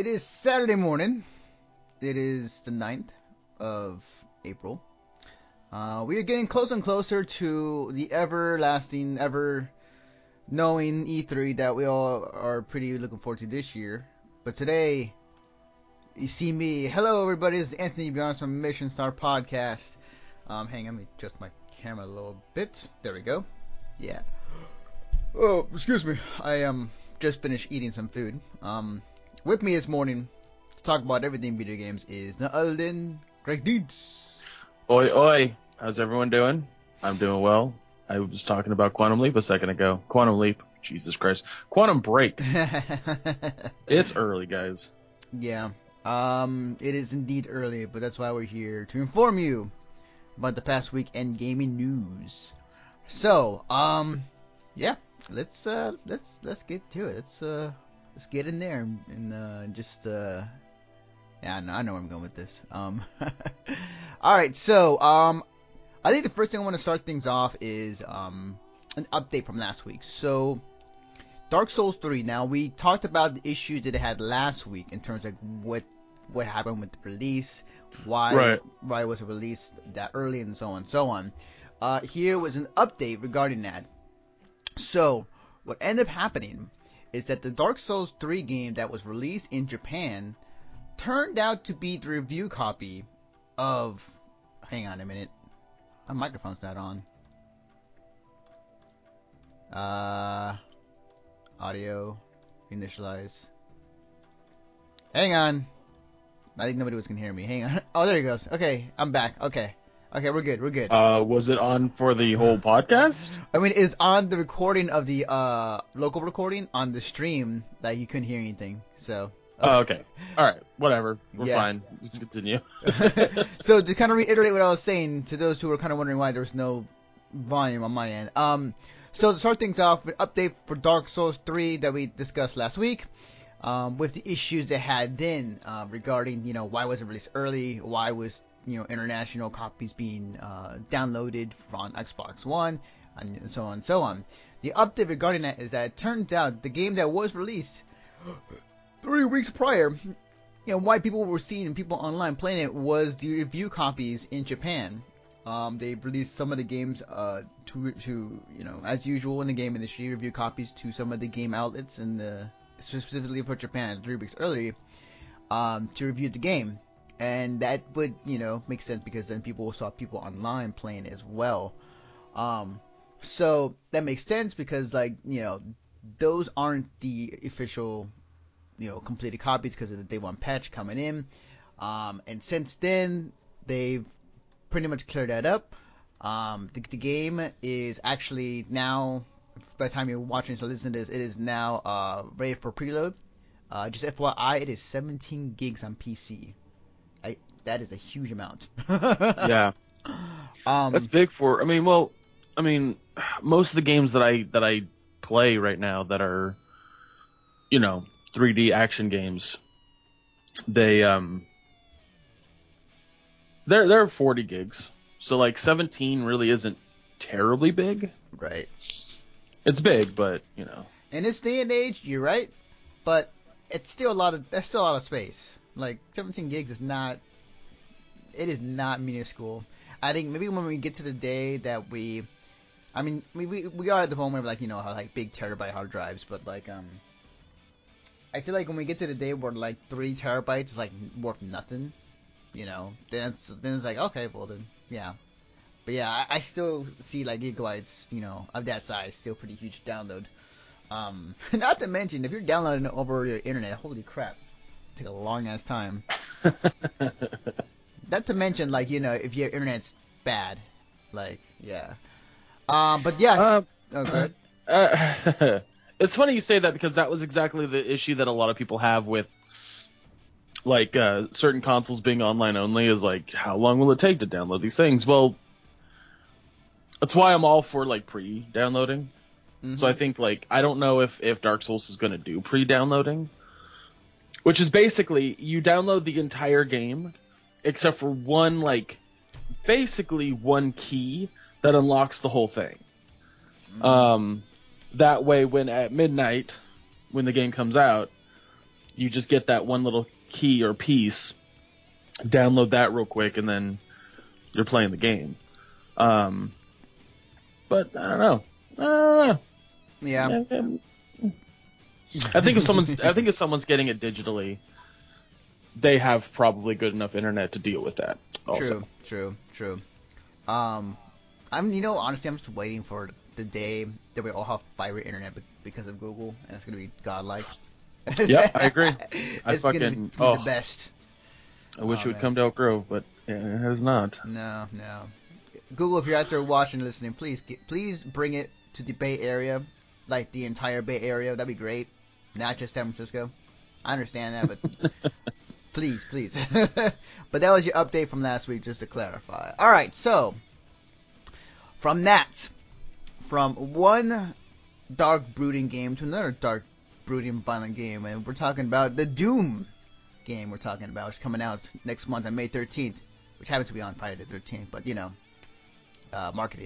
It is Saturday morning. It is the 9th of April. We are getting closer and closer to the everlasting, ever knowing E3 that we all are pretty looking forward to this year. But today, you see me. Hello, everybody. This is Anthony Beyond from Mission Star Podcast. Hang on, let me adjust my camera a little bit. There we go. Yeah. Oh, excuse me. I just finished eating some food. With me this morning to talk about everything video games is none other than Greg Deeds. Oi, oi. How's everyone doing? I'm doing well. I was talking about Quantum Leap a second ago. Quantum Leap. Jesus Christ. Quantum Break. It's early, guys. Yeah. It is indeed early, but that's why we're here to inform you about the past week and gaming news. So, yeah, let's get to it. Let's get in there and just yeah, I know where I'm going with this. All right, so I think the first thing I want to start things off is an update from last week. So Dark Souls 3. Now we talked about the issues that it had last week in terms of what happened with the release, why was it released that early, and so on and so on. Here was an update regarding that. So what ended up happening is that the Dark Souls 3 game that was released in Japan turned out to be the review copy of... Hang on a minute. My microphone's not on. Audio. Initialize. Hang on. I think nobody was going to hear me. Hang on. Oh, there he goes. Okay, I'm back. Okay, we're good. Was it on for the whole podcast? I mean, it's on the recording of the local recording on the stream that you couldn't hear anything. So. Okay. All right. Whatever. We're fine. Let's continue. So to kind of reiterate what I was saying to those who were kind of wondering why there's no volume on my end. So to start things off, an update for Dark Souls 3 that we discussed last week. With the issues they had then regarding, why was it released early? Why was, international copies being downloaded on Xbox One, and so on and so on. The update regarding that is that it turns out the game that was released 3 weeks prior, why people were seeing people online playing it was the review copies in Japan. They released some of the games to as usual in the game industry, review copies to some of the game outlets and specifically for Japan 3 weeks early to review the game. And that would, make sense because then people saw people online playing as well. So that makes sense because, those aren't the official, completed copies because of the day one patch coming in. And since then, they've pretty much cleared that up. The game is actually now, by the time you're watching or listening to this, it is now ready for preload. Just FYI, it is 17 gigs on PC. That is a huge amount. Yeah. That's big for. Most of the games that I play right now that are, 3D action games, they're 40 gigs. So 17 really isn't terribly big. Right. It's big, but In this day and age, you're right, but it's still that's still a lot of space. 17 gigs is not. It is not minuscule. I think maybe when we get to the day that we are at the moment of how big terabyte hard drives, but I feel like when we get to the day where 3 terabytes is worth nothing, then it's okay, well then, yeah. But yeah, I still see gigabytes, of that size, still pretty huge to download. Not to mention, if you're downloading it over the internet, holy crap, take a long ass time. Not to mention, if your internet's bad, yeah. But yeah. Okay. It's funny you say that because that was exactly the issue that a lot of people have with certain consoles being online only is how long will it take to download these things? Well, that's why I'm all for pre-downloading. Mm-hmm. So I think I don't know if Dark Souls is going to do pre-downloading, which is basically you download the entire game except for one basically one key that unlocks the whole thing. Mm-hmm. That way, when at midnight, when the game comes out, you just get that one little key or piece, download that real quick, and then you're playing the game. But I don't know. Yeah. I think if someone's getting it digitally, they have probably good enough internet to deal with that. Also. True. Honestly, I'm just waiting for the day that we all have fiber internet because of Google, and it's gonna be godlike. Yep, I agree. It's gonna be the best. I wish it would come to Elk Grove, but it has not. No. Google, if you're out there watching and listening, please bring it to the Bay Area, like the entire Bay Area. That'd be great. Not just San Francisco. I understand that, but please. But that was your update from last week, just to clarify. All right, so from one dark brooding game to another dark brooding violent game, and we're talking about the Doom game. Which is coming out next month on May 13th, which happens to be on Friday the 13th, but marketing.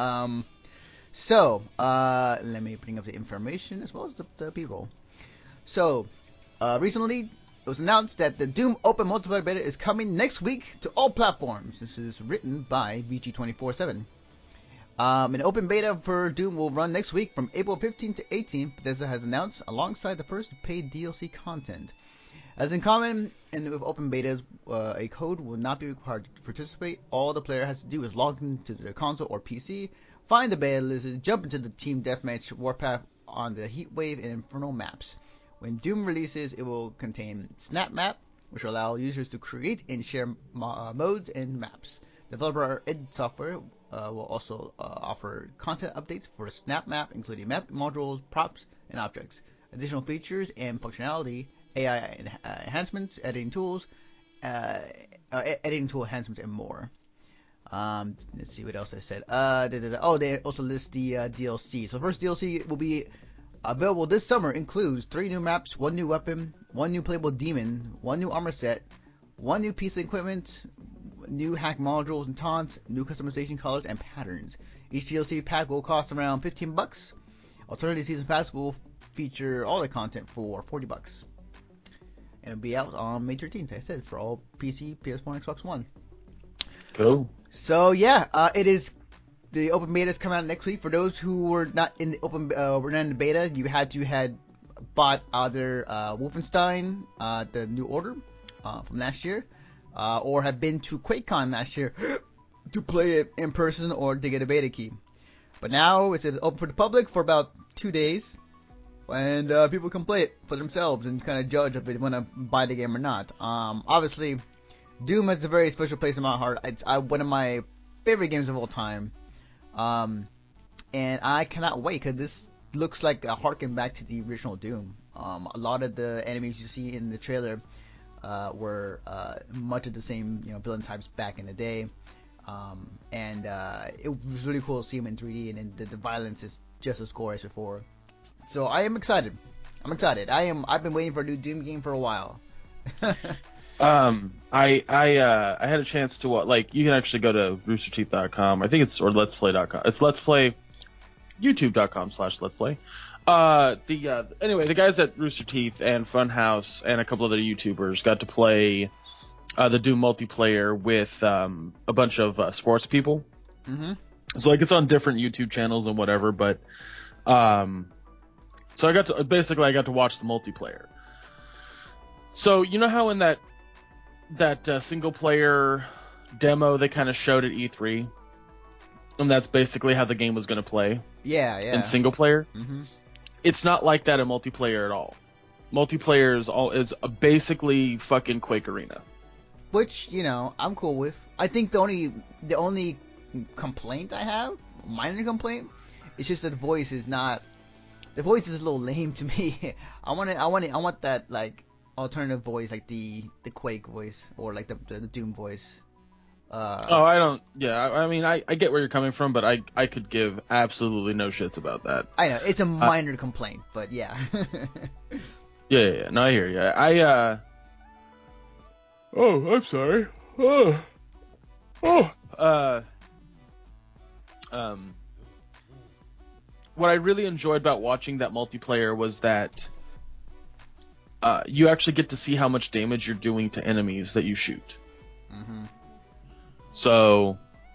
So let me bring up the information as well as the B-roll. So recently it was announced that the Doom Open Multiplayer Beta is coming next week to all platforms. This is written by VG247. An open beta for Doom will run next week from April 15th to 18th, Bethesda has announced, alongside the first paid DLC content. As in common and with open betas, a code will not be required to participate. All the player has to do is log into their console or PC, find the beta list, jump into the Team Deathmatch Warpath on the Heatwave and Inferno maps. When Doom releases, it will contain Snap Map, which will allow users to create and share modes and maps. Developer id Software will also offer content updates for Snap Map, including map modules, props, and objects. Additional features and functionality, AI enhancements, editing tool enhancements, and more. Let's see what else I said. They also list the DLC. So the first DLC will be available this summer, includes 3 new maps, 1 new weapon, 1 new playable demon, 1 new armor set, 1 new piece of equipment, new hack modules and taunts, new customization colors and patterns. Each DLC pack will cost around $15. Alternative Season Pass will feature all the content for $40. And it'll be out on May 13th, I said, for all PC, PS4, and Xbox One. Cool. So yeah, it is. The open beta is coming out next week. For those who were not in the were not in the beta, you had bought either Wolfenstein, the New Order, from last year, or have been to QuakeCon last year to play it in person or to get a beta key. But now it's open for the public for about 2 days, and people can play it for themselves and kind of judge if they want to buy the game or not. Obviously, Doom has a very special place in my heart. It's one of my favorite games of all time. And I cannot wait because this looks like a harken back to the original Doom. A lot of the enemies you see in the trailer were much of the same, villain types back in the day. And it was really cool to see them in 3D, and the violence is just as gory as before. So I am excited. I've been waiting for a new Doom game for a while. I had a chance to you can actually go to roosterteeth.com. I think it's or letsplay.com. It's let's play youtube.com/let's play. Anyway, the guys at Rooster Teeth and Funhouse and a couple other YouTubers got to play the Doom multiplayer with a bunch of sports people. Mm-hmm. So it's on different YouTube channels and whatever, but so I got to watch the multiplayer. So you know how in that single player demo they kind of showed at E3, and that's basically how the game was going to play. Yeah. In single player, mm-hmm. It's not like that in multiplayer at all. Multiplayer is basically fucking Quake Arena, which I'm cool with. I think the only complaint I have, minor complaint, is just that the voice is a little lame to me. I want that like alternative voice, like the Quake voice or like the Doom voice. I don't. Yeah, I mean, I get where you're coming from, but I could give absolutely no shits about that. I know it's a minor complaint, but yeah. Yeah. No, I hear you. Oh, I'm sorry. What I really enjoyed about watching that multiplayer was that you actually get to see how much damage you're doing to enemies that you shoot. Mm-hmm. So,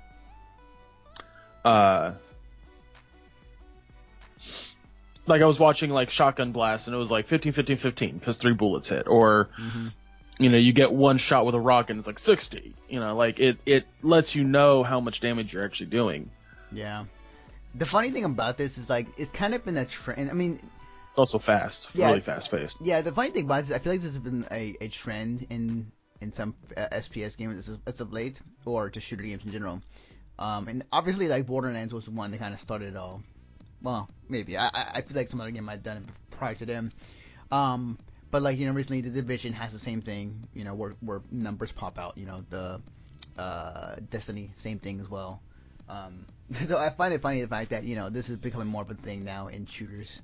like I was watching like Shotgun Blast, and it was like 15, 15, 15 because 3 bullets hit, or you get one shot with a rocket and it's like 60. Like it lets you know how much damage you're actually doing. Yeah. The funny thing about this is like it's kind of been a trend. I mean, it's also fast, really fast paced. Yeah, the funny thing about this, I feel like this has been a trend in some SPS games as of late, or just shooter games in general. And obviously, like Borderlands was the one that kind of started it all. Well, maybe I feel like some other game might have done it prior to them. But like recently the Division has the same thing. Where numbers pop out. The Destiny, same thing as well. So I find it funny the fact that this is becoming more of a thing now in shooters.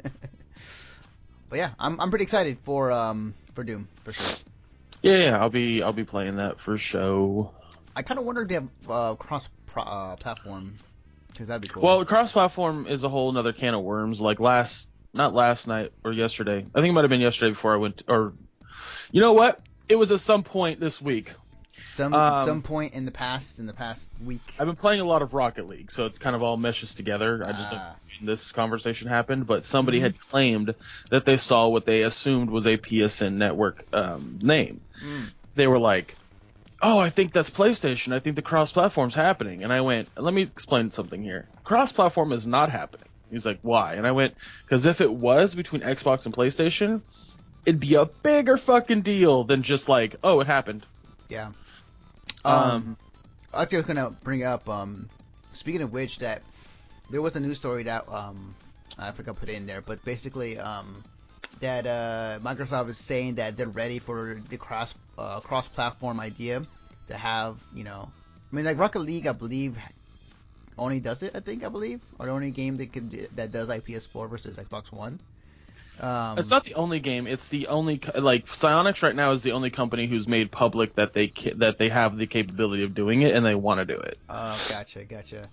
But yeah, I'm pretty excited for Doom for sure. Yeah, I'll be playing that for show. I kind of wonder if they have cross platform, because that'd be cool. Well, cross platform is a whole another can of worms. Like not last night or yesterday. I think it might have been yesterday before I went. Or you know what? It was at some point this week. Some point in the past week. I've been playing a lot of Rocket League, so it's kind of all meshes together. I just don't know when this conversation happened, but somebody had claimed that they saw what they assumed was a PSN network name. They were like, "Oh, I think that's PlayStation. I think the cross-platform's happening." And I went, "Let me explain something here. Cross-platform is not happening." He's like, "Why?" And I went, "Because if it was between Xbox and PlayStation, it'd be a bigger fucking deal than just like, oh, it happened." Yeah. I was just gonna bring up. Speaking of which, that there was a news story that I forgot to put in there, but basically that Microsoft is saying that they're ready for the cross platform idea to have I mean, like Rocket League, I believe only does it. I believe, or the only game that does like PS4 versus Xbox One. It's not the only game. It's the only like Psyonix right now is the only company who's made public that they have the capability of doing it and they want to do it. Gotcha.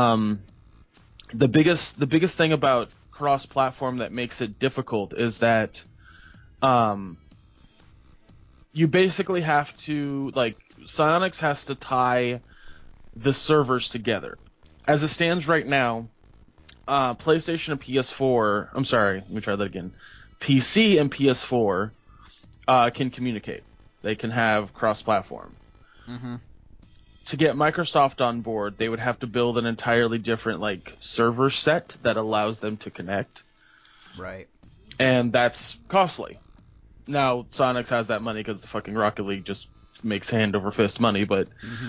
The biggest thing about cross-platform that makes it difficult is that you basically have to like Psyonix has to tie the servers together. As it stands right now, PlayStation and PS4. I'm sorry, let me try that again. PC and PS4 can communicate. They can have cross-platform. Mm-hmm. To get Microsoft on board, they would have to build an entirely different like server set that allows them to connect. Right. And that's costly. Now, Psyonix has that money because the fucking Rocket League just makes hand over fist money, but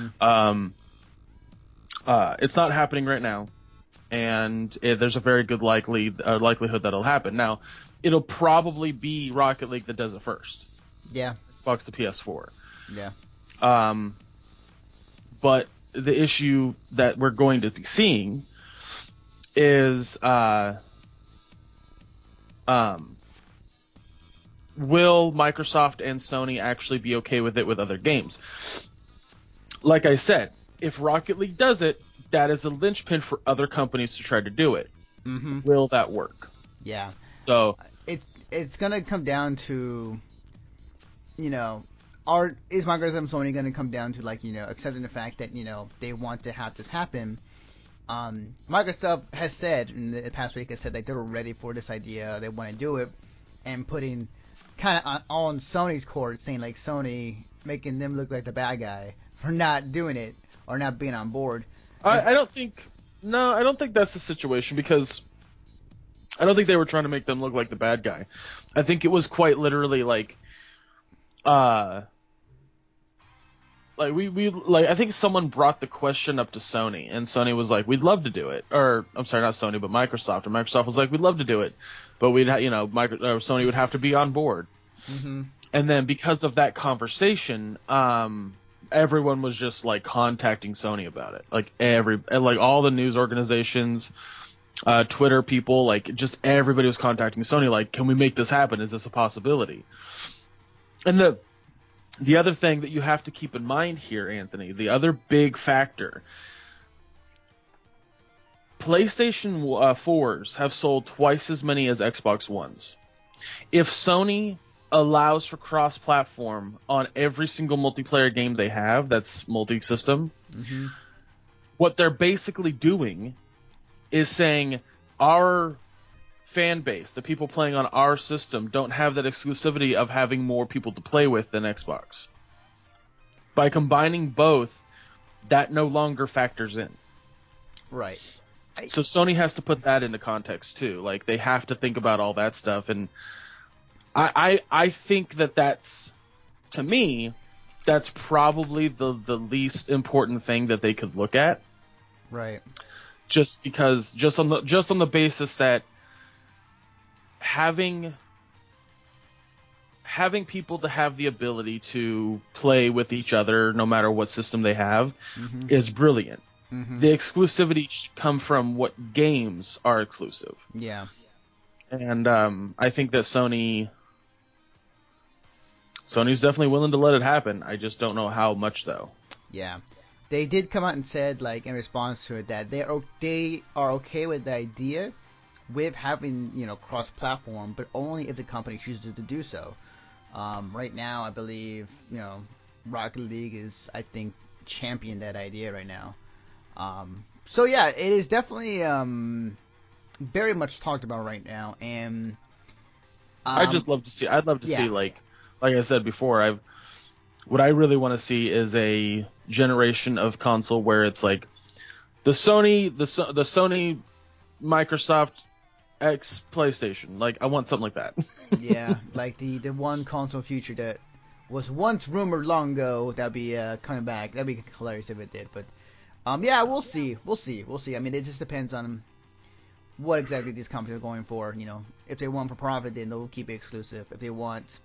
it's not happening right now. And there's a very good likelihood that'll happen. Now, it'll probably be Rocket League that does it first. Yeah. Xbox to PS4. Yeah. But the issue that we're going to be seeing is will Microsoft and Sony actually be okay with it with other games? Like I said, if Rocket League does it, that is a linchpin for other companies to try to do it. Mm-hmm. Will that work? Yeah. So it's gonna come down to, is Microsoft and Sony gonna come down to like accepting the fact that they want to have this happen. Microsoft has said in the past week, that they were ready for this idea, they want to do it, and putting kind of on Sony's court, saying like Sony making them look like the bad guy for not doing it or not being on board. I don't think that's the situation, because I don't think they were trying to make them look like the bad guy. I think it was quite literally like I think someone brought the question up to Sony, and Sony was like, "We'd love to do it," or I'm sorry, not Sony, but Microsoft, and Microsoft was like, "We'd love to do it, but Sony would have to be on board." Mm-hmm. And then because of that conversation, everyone was just like contacting Sony about it, like all the news organizations, Twitter people, like just everybody was contacting Sony, like, "Can we make this happen? Is this a possibility?" And the other thing that you have to keep in mind here, Anthony, the other big factor, PlayStation 4s have sold twice as many as Xbox Ones. If Sony allows for cross-platform on every single multiplayer game they have that's multi-system. Mm-hmm. What they're basically doing is saying our fan base, the people playing on our system, don't have that exclusivity of having more people to play with than Xbox. By combining both, that no longer factors in. Right. So Sony has to put that into context too. Like, they have to think about all that stuff, and I think that's, to me, that's probably the least important thing that they could look at. Right. Just because, just on the basis that having people to have the ability to play with each other no matter what system they have Mm-hmm. is brilliant. Mm-hmm. The exclusivity should come from what games are exclusive. Yeah. And I think that Sony's definitely willing to let it happen. I just don't know how much, though. Yeah. They did come out and said, like, in response to it, that they are okay with the idea with having, cross-platform, but only if the company chooses to do so. Right now, I believe, Rocket League is, I think, champion that idea right now. So yeah, it is definitely very much talked about right now, and I'd love to see, like I said before, what I really want to see is a generation of console where it's like the Sony Microsoft X PlayStation. Like, I want something like that. Yeah, like the one console future that was once rumored long ago that'd be coming back. That'd be hilarious if it did. But yeah, we'll see. I mean, it just depends on what exactly these companies are going for. If they want for profit, then they'll keep it exclusive. If they want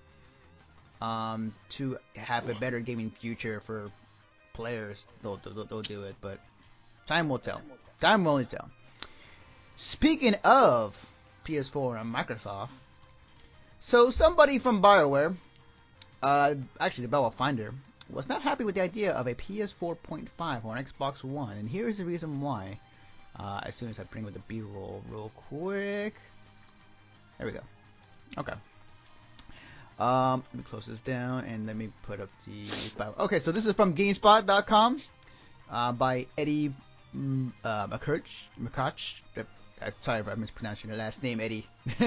to have a better gaming future for players, they'll do it. But time will tell. Time will only tell. Speaking of PS4 and Microsoft, so somebody from BioWare, actually the Bella Finder, was not happy with the idea of a PS4.5 on Xbox One, and here's the reason why. As soon as I bring with the B-roll real quick. There we go. Okay. Let me close this down and let me put up the bio. Okay, so this is from GameSpot.com by Eddie McCutch. Sorry if I mispronounced your last name, Eddie.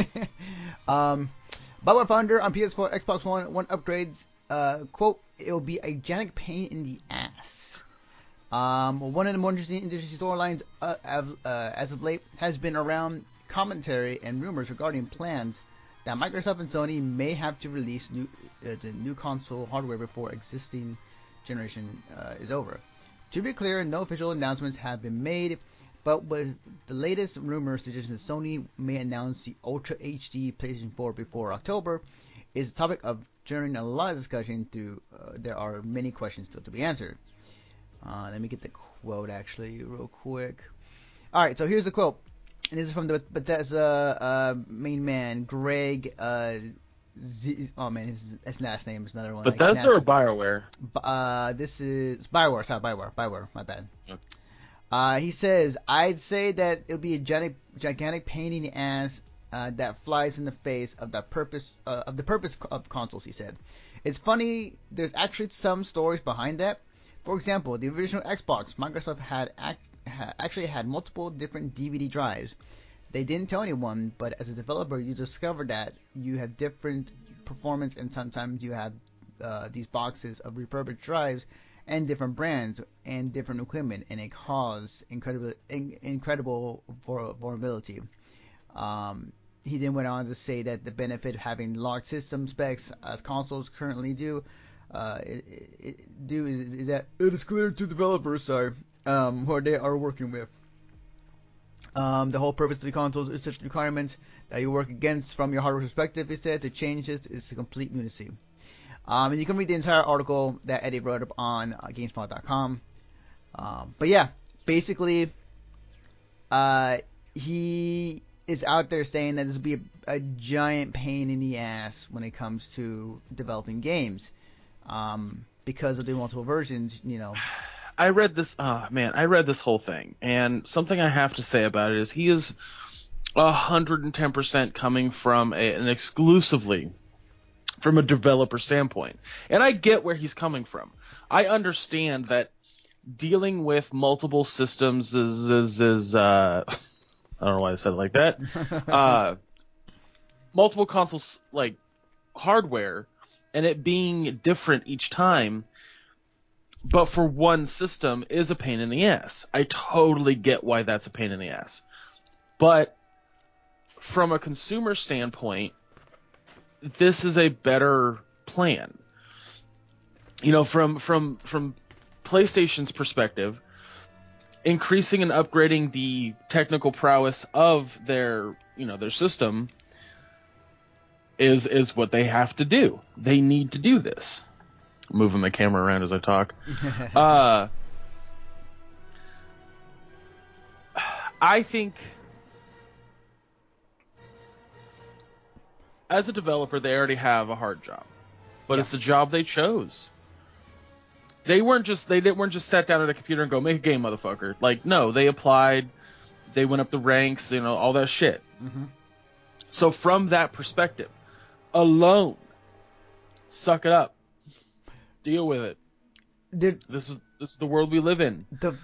BioWare founder on PS4, Xbox One upgrades. Quote, it'll be a gigantic pain in the ass. One of the more interesting industry storylines as of late has been around commentary and rumors regarding plans that Microsoft and Sony may have to release the new console hardware before existing generation is over. To be clear, no official announcements have been made, but with the latest rumors suggesting that Sony may announce the Ultra HD PlayStation 4 before October is the topic of generating a lot of discussion. There are many questions still to be answered. Let me get the quote actually real quick. All right, so here's the quote. And this is from the Bethesda main man, Greg. Oh man, his last name is another one. Bethesda or BioWare? This is BioWare. Sorry, BioWare. My bad. Okay. He says, I'd say that it'll be a gigantic pain in the ass that flies in the face of the purpose of consoles. He said, it's funny. There's actually some stories behind that. For example, the original Xbox, Microsoft actually had multiple different DVD drives. They didn't tell anyone, but as a developer, you discover that you have different performance, and sometimes you have these boxes of refurbished drives and different brands and different equipment, and it caused incredible vulnerability. He then went on to say that the benefit of having locked system specs, as consoles currently do, is that it is clear to developers, who they are working with. The whole purpose of the consoles is set requirements that you work against from your hardware perspective. Instead, to change this is a complete lunacy. And you can read the entire article that Eddie wrote up on GameSpot.com. But yeah, basically, he is out there saying that this will be a giant pain in the ass when it comes to developing games. Because of the multiple versions, I read this. I read this whole thing, and something I have to say about it is he is 110% coming from an exclusively from a developer standpoint. And I get where he's coming from. I understand that dealing with multiple systems is I don't know why I said it like that. Multiple consoles, like hardware, and it being different each time, but for one system is a pain in the ass. I totally get why that's a pain in the ass. But from a consumer standpoint, this is a better plan. You know, from PlayStation's perspective, increasing and upgrading the technical prowess of their system is what they have to do. They need to do this. I'm moving my camera around as I talk. I think as a developer, they already have a hard job, but it's the job they chose. They weren't just sat down at a computer and go make a game, motherfucker. Like, no, they applied, they went up the ranks, all that shit. Mm-hmm. So from that perspective alone, suck it up, deal with it. This is the world we live in. Go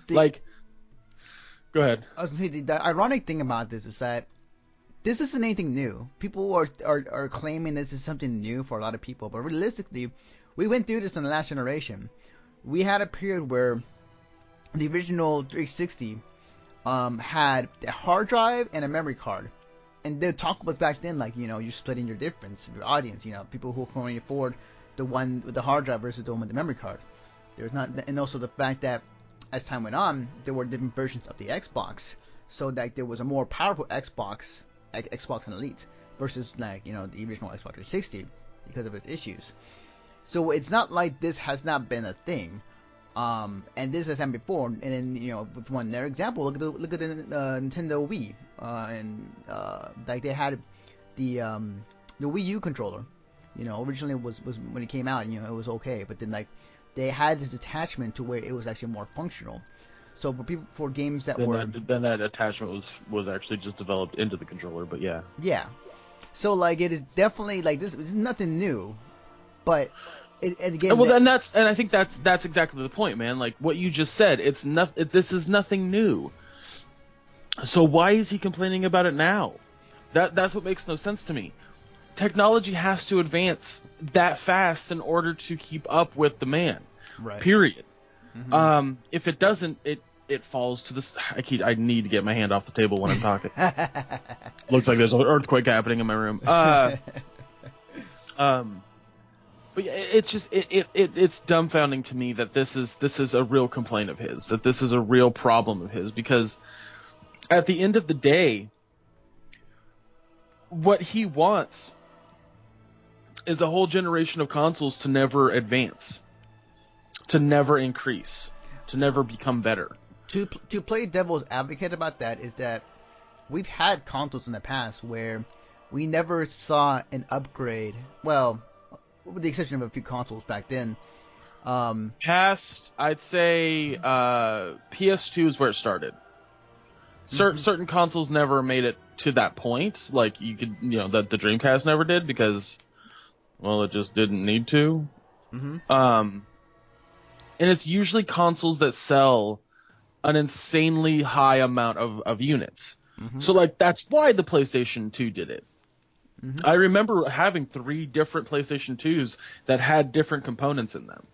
ahead. I was gonna say the ironic thing about this is that this isn't anything new. People are claiming this is something new for a lot of people, but realistically, we went through this in the last generation. We had a period where the original 360 had a hard drive and a memory card. And the talk was back then, like, you're splitting your difference, your audience, people who can only afford the one with the hard drive versus the one with the memory card. There's not, and also the fact that as time went on, there were different versions of the Xbox, so that there was a more powerful Xbox, like Xbox and Elite, versus the original Xbox 360 because of its issues. So it's not like this has not been a thing, and this has happened before. And then with one other example, look at the Nintendo Wii, and like they had the Wii U controller. Originally was when it came out, it was okay, but then like they had this attachment to where it was actually more functional. So for games that then that attachment was actually just developed into the controller, but yeah. Yeah. So like it is definitely like this is nothing new, but and again. Well, I think that's exactly the point, man. Like what you just said, this is nothing new. So why is he complaining about it now? That's what makes no sense to me. Technology has to advance that fast in order to keep up with demand. Right. Period. Mm-hmm. If it doesn't, it falls to this. I need to get my hand off the table when I'm talking. Looks like there's an earthquake happening in my room. But it's just it's dumbfounding to me that this is a real complaint of his, that this is a real problem of his, because at the end of the day, what he wants is a whole generation of consoles to never advance, to never increase, to never become better. To play devil's advocate about that is that we've had consoles in the past where we never saw an upgrade. Well, with the exception of a few consoles back then. Past, I'd say PS2 is where it started. Certain consoles never made it to that point. Like you could, that the Dreamcast never did because, well, it just didn't need to. Mm-hmm. And it's usually consoles that sell an insanely high amount of units. Mm-hmm. So like that's why the PlayStation 2 did it. Mm-hmm. I remember having 3 different PlayStation 2s that had different components in them.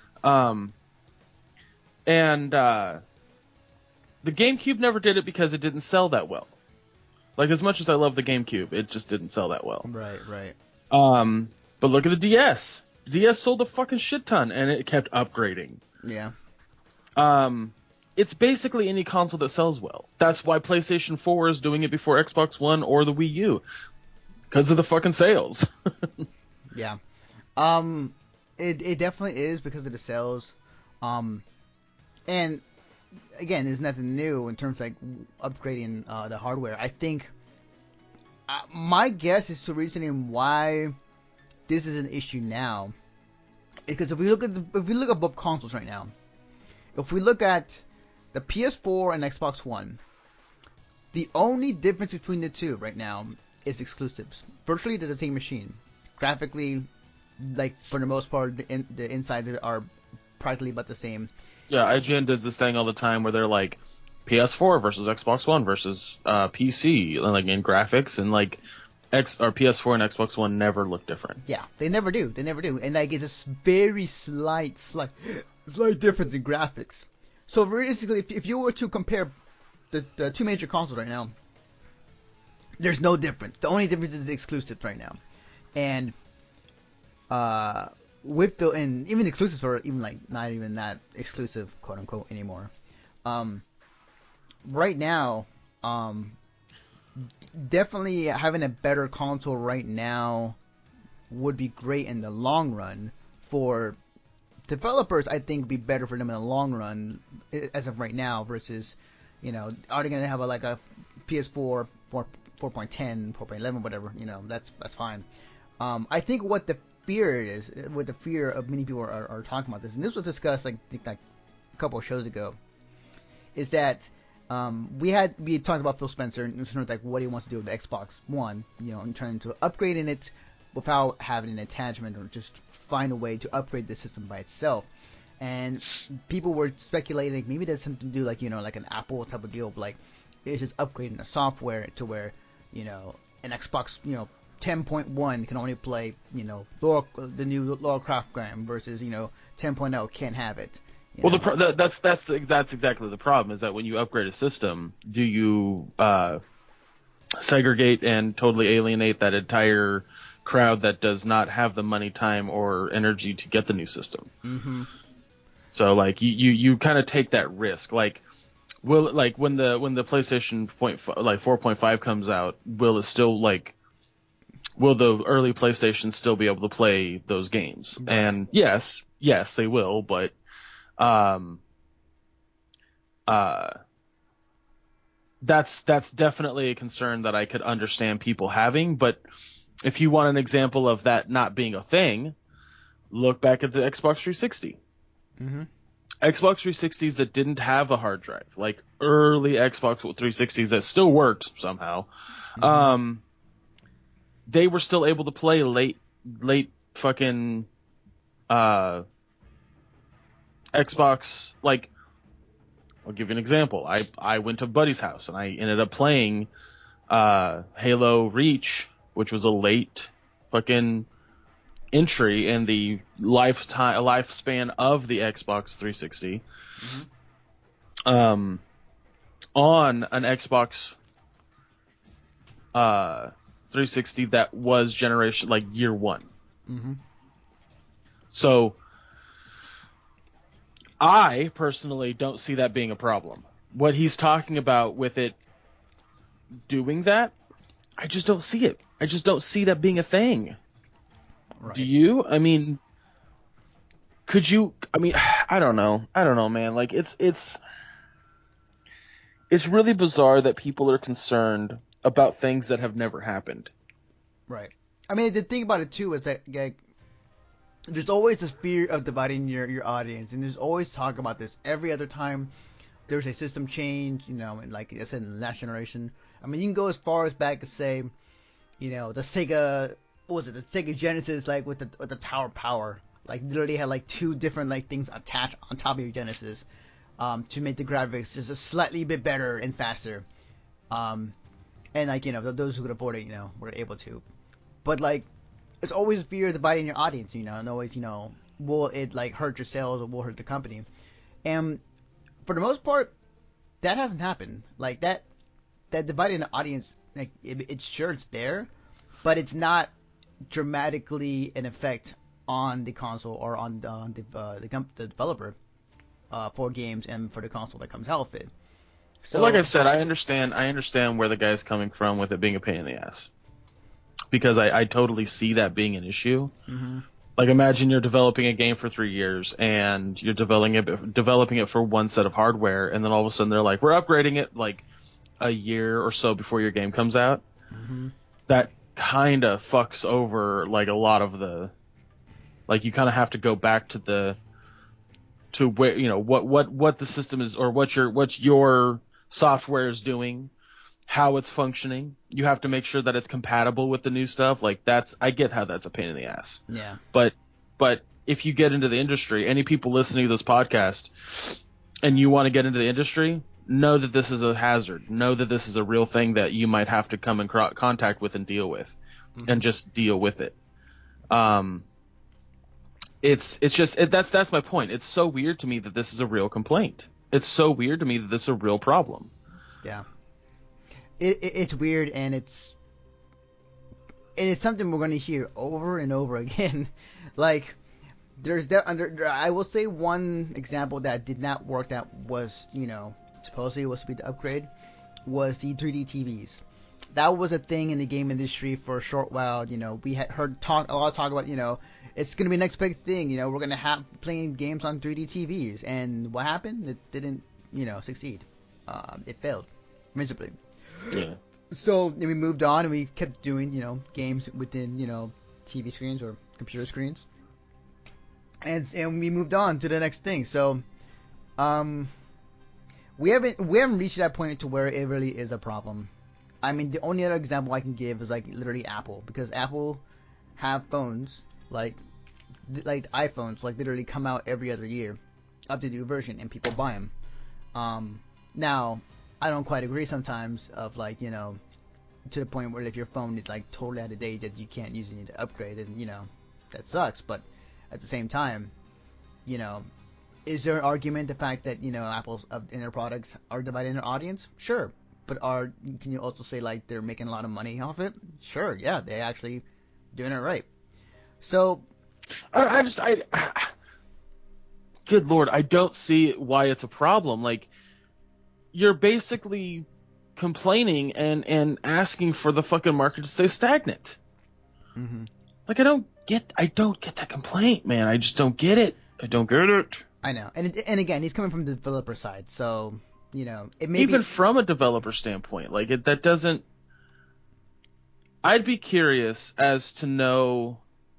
The GameCube never did it because it didn't sell that well. Like, as much as I love the GameCube, it just didn't sell that well. Right. But look at the DS. The DS sold a fucking shit ton, and it kept upgrading. Yeah. It's basically any console that sells well. That's why PlayStation 4 is doing it before Xbox One or the Wii U. Because of the fucking sales. Yeah. It definitely is because of the sales. And again, there's nothing new in terms of like upgrading the hardware. I think my guess is the reasoning why this is an issue now, because if we look at both consoles right now, if we look at the PS4 and Xbox One, the only difference between the two right now is exclusives. Virtually they're the same machine, graphically, like for the most part, the insides are practically about the same. Yeah, IGN does this thing all the time where they're like PS4 versus Xbox One versus PC, and like in graphics, and like X or PS4 and Xbox One never look different. Yeah, they never do. They never do. And like it's a very slight difference in graphics. So realistically, if you were to compare the two major consoles right now, there's no difference. The only difference is the exclusives right now. And with the and even exclusives are even like not even that exclusive, quote unquote, anymore. Um, right now, definitely having a better console right now would be great in the long run for developers. I think would be better for them in the long run as of right now versus, are they going to have like a PS4 4.10, 4.11, whatever, that's fine. I think what the fear is, what the fear of many people are talking about this, and this was discussed like a couple of shows ago, is that we had talked about Phil Spencer and sort of like what he wants to do with the Xbox One, in trying to upgrading it without having an attachment or just find a way to upgrade the system by itself. And people were speculating maybe there's something to do like like an Apple type of deal, of like it's just upgrading the software to where an Xbox 10.1 can only play the new Lara Croft game versus 10.0 can't have it. Well, that's exactly the problem, is that when you upgrade a system, do you segregate and totally alienate that entire crowd that does not have the money, time, or energy to get the new system? Mm-hmm. So like you kind of take that risk. Like will like when the PlayStation 4.5 comes out, will it still will the early PlayStation still be able to play those games? Right. And yes, they will, but um that's definitely a concern that I could understand people having. But if you want an example of that not being a thing, look back at the Xbox 360. Mm-hmm. Xbox 360s that didn't have a hard drive, like early Xbox 360s that still worked somehow, Mm-hmm. they were still able to play late fucking Xbox. Like, I'll give you an example. I went to a buddy's house and I ended up playing Halo Reach, which was a late fucking entry in the lifespan of the Xbox 360. Mm-hmm. On an Xbox 360 that was generation like year one. Mm-hmm. So I personally don't see that being a problem. What he's talking about with it doing that, I just don't see it. I just don't see that being a thing. Do Right. you? I mean, could you? I mean, I don't know. Man. Like it's really bizarre that people are concerned about things that have never happened. Right. I mean, the thing about it too is that like, there's always this fear of dividing your audience, and there's always talk about this every other time there's a system change. And like I said, in the last generation. I mean, you can go as far as back as say, the Sega, what was it, the Sega Genesis, like with the Tower Power, like literally had like two different like things attached on top of your Genesis, to make the graphics just a slightly bit better and faster. Um, and like those who could afford it, were able to. But like, it's always fear of dividing your audience, and always, will it like hurt your sales or will hurt the company? And for the most part, that hasn't happened. Like that dividing the audience, like it's sure it's there, but it's not dramatically an effect on the console or on the developer for games and for the console that comes out with it. Well, like So I said, I understand where the guy's coming from with it being a pain in the ass, because I totally see that being an issue. mm-hmm. Like, imagine you're developing a game for 3 years and you're developing it for one set of hardware, and then all of a sudden they're like, we're upgrading it like a year or so before your game comes out. Mm-hmm. That kind of fucks over like a lot of the, like, you kind of have to go back to where, what the system is, or what your software is doing, how it's functioning. You have to make sure that it's compatible with the new stuff. Like I get how that's a pain in the ass. Yeah. But if you get into the industry, any people listening to this podcast, and you want to get into the industry, know that this is a hazard. Know that this is a real thing that you might have to come in contact with and deal with, and just deal with it. It's just that's my point. It's so weird to me that this is a real complaint. It's so weird to me that this is a real problem. Yeah. It's weird, and it's something we're going to hear over and over again. Like, I will say one example that did not work, that was, supposedly was to be the upgrade, was the 3D TVs. That was a thing in the game industry for a short while. We had heard a lot of talk about, it's going to be the next big thing. We're going to have playing games on 3D TVs. And what happened? It didn't, succeed. It failed miserably. Yeah. So then we moved on, and we kept doing, games within, TV screens or computer screens. And we moved on to the next thing. So, we haven't reached that point to where it really is a problem. I mean, the only other example I can give is like literally Apple, because Apple have phones like iPhones, like literally come out every other year, up to new version, and people buy them. Now, I don't quite agree sometimes of like, to the point where if your phone is like totally out of date that you can't use it, you need to upgrade, and that sucks. But at the same time, is there an argument the fact that Apple's in their products are dividing their audience? Sure, but can you also say like they're making a lot of money off it? Sure, yeah, they actually doing it right. So, good Lord, I don't see why it's a problem. Like, you're basically complaining and asking for the fucking market to stay stagnant. Mm-hmm. Like, I don't get that complaint, man. I just don't get it. I don't get it. I know, and again, he's coming from the developer side, so it may even from a developer standpoint, like that doesn't. I'd be curious as to know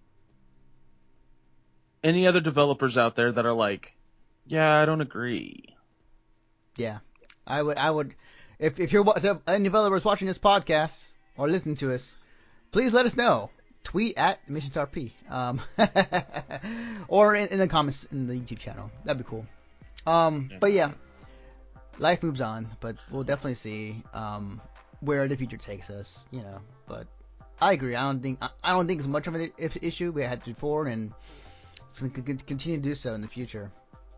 any other developers out there that are like, yeah, I don't agree. Yeah, I would. If you're any developers watching this podcast or listening to us, please let us know. Tweet at MissionsRP, or in the comments in the YouTube channel. That'd be cool. But yeah, life moves on. But we'll definitely see where the future takes us. But I agree. I don't think it's much of an issue we had before, and it's going to continue to do so in the future.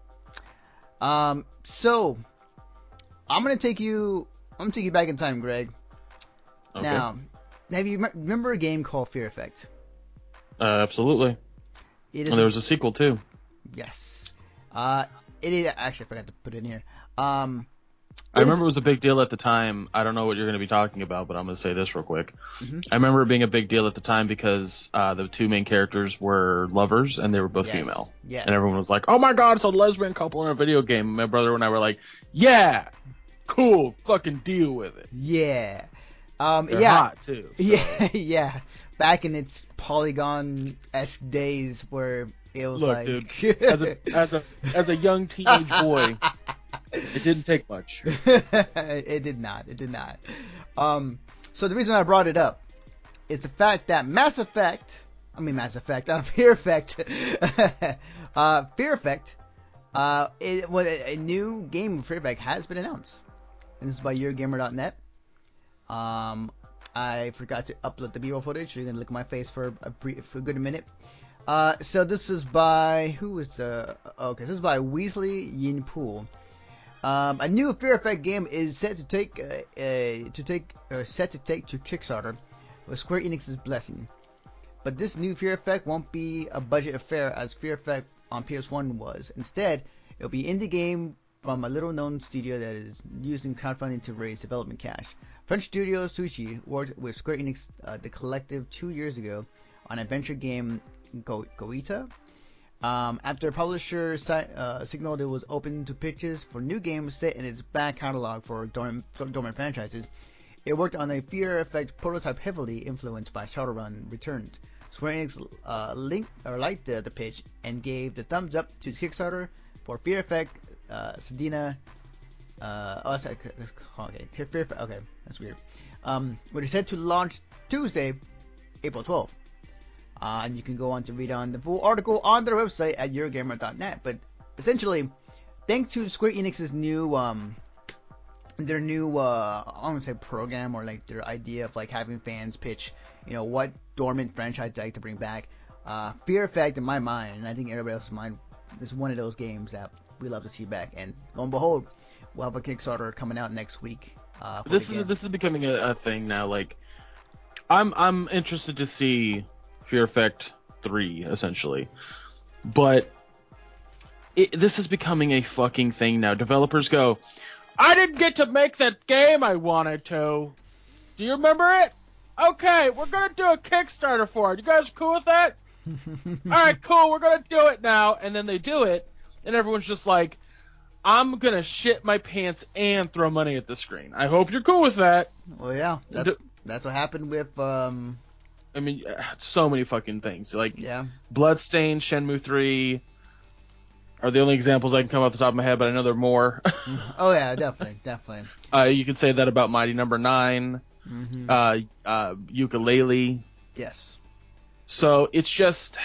So I'm gonna take you back in time, Greg. Okay. Now, remember a game called Fear Effect? Absolutely. And there was a sequel too. Yes. It is actually, I forgot to put it in here. I remember it was a big deal at the time. I don't know what you're going to be talking about, but I'm going to say this real quick. Mm-hmm. I remember it being a big deal at the time because the two main characters were lovers, and they were both female. Yes. And everyone was like, "Oh my god, it's a lesbian couple in a video game." My brother and I were like, "Yeah, cool, fucking deal with it." Yeah. They're hot too. So. Yeah, yeah. Back in its Polygon-esque days where it was Look, like, dude, as a young teenage boy, it didn't take much. It did not. So the reason I brought it up is the fact that Fear Effect, Fear Effect, a new game of Fear Effect has been announced, and this is by YourGamer.net. I forgot to upload the B-roll footage, so you're gonna look at my face for a good minute. So this is by this is by Weasley Yin-Pool. A new Fear Effect game is set to take to Kickstarter with Square Enix's blessing. But this new Fear Effect won't be a budget affair as Fear Effect on PS1 was. Instead, it'll be indie game from a little-known studio that is using crowdfunding to raise development cash. French studio Sushi worked with Square Enix, the collective, 2 years ago on adventure game Goita. After a publisher signaled it was open to pitches for new games set in its back catalog for dormant franchises, it worked on a Fear Effect prototype heavily influenced by Shadowrun Returns. Square Enix liked the pitch and gave the thumbs up to Kickstarter for Fear Effect Sedina Okay, okay, that's weird. But it's set to launch Tuesday, April 12th. And you can go on to read on the full article on their website at Eurogamer.net. But essentially, thanks to Square Enix's new their new I don't want to say program, or like their idea of like having fans pitch, what dormant franchise they like to bring back. Fear Effect, in my mind, and I think everybody else's mind, is one of those games that we love to see back. And lo and behold, we'll have a Kickstarter coming out next week. This is becoming a thing now. Like, I'm interested to see Fear Effect 3 essentially, but this is becoming a fucking thing now. Developers go, I didn't get to make that game I wanted to. Do you remember it? Okay, we're gonna do a Kickstarter for it. You guys cool with that? Alright, cool, we're gonna do it now. And then they do it, and everyone's just like, I'm gonna shit my pants and throw money at the screen. I hope you're cool with that. Well, yeah, that's what happened with, I mean, so many fucking things. Like, yeah. Bloodstained, Shenmue 3 are the only examples I can come off the top of my head, but I know there are more. Oh, yeah, definitely. You could say that about Mighty Number 9, Yooka-Laylee. Yes. So it's just,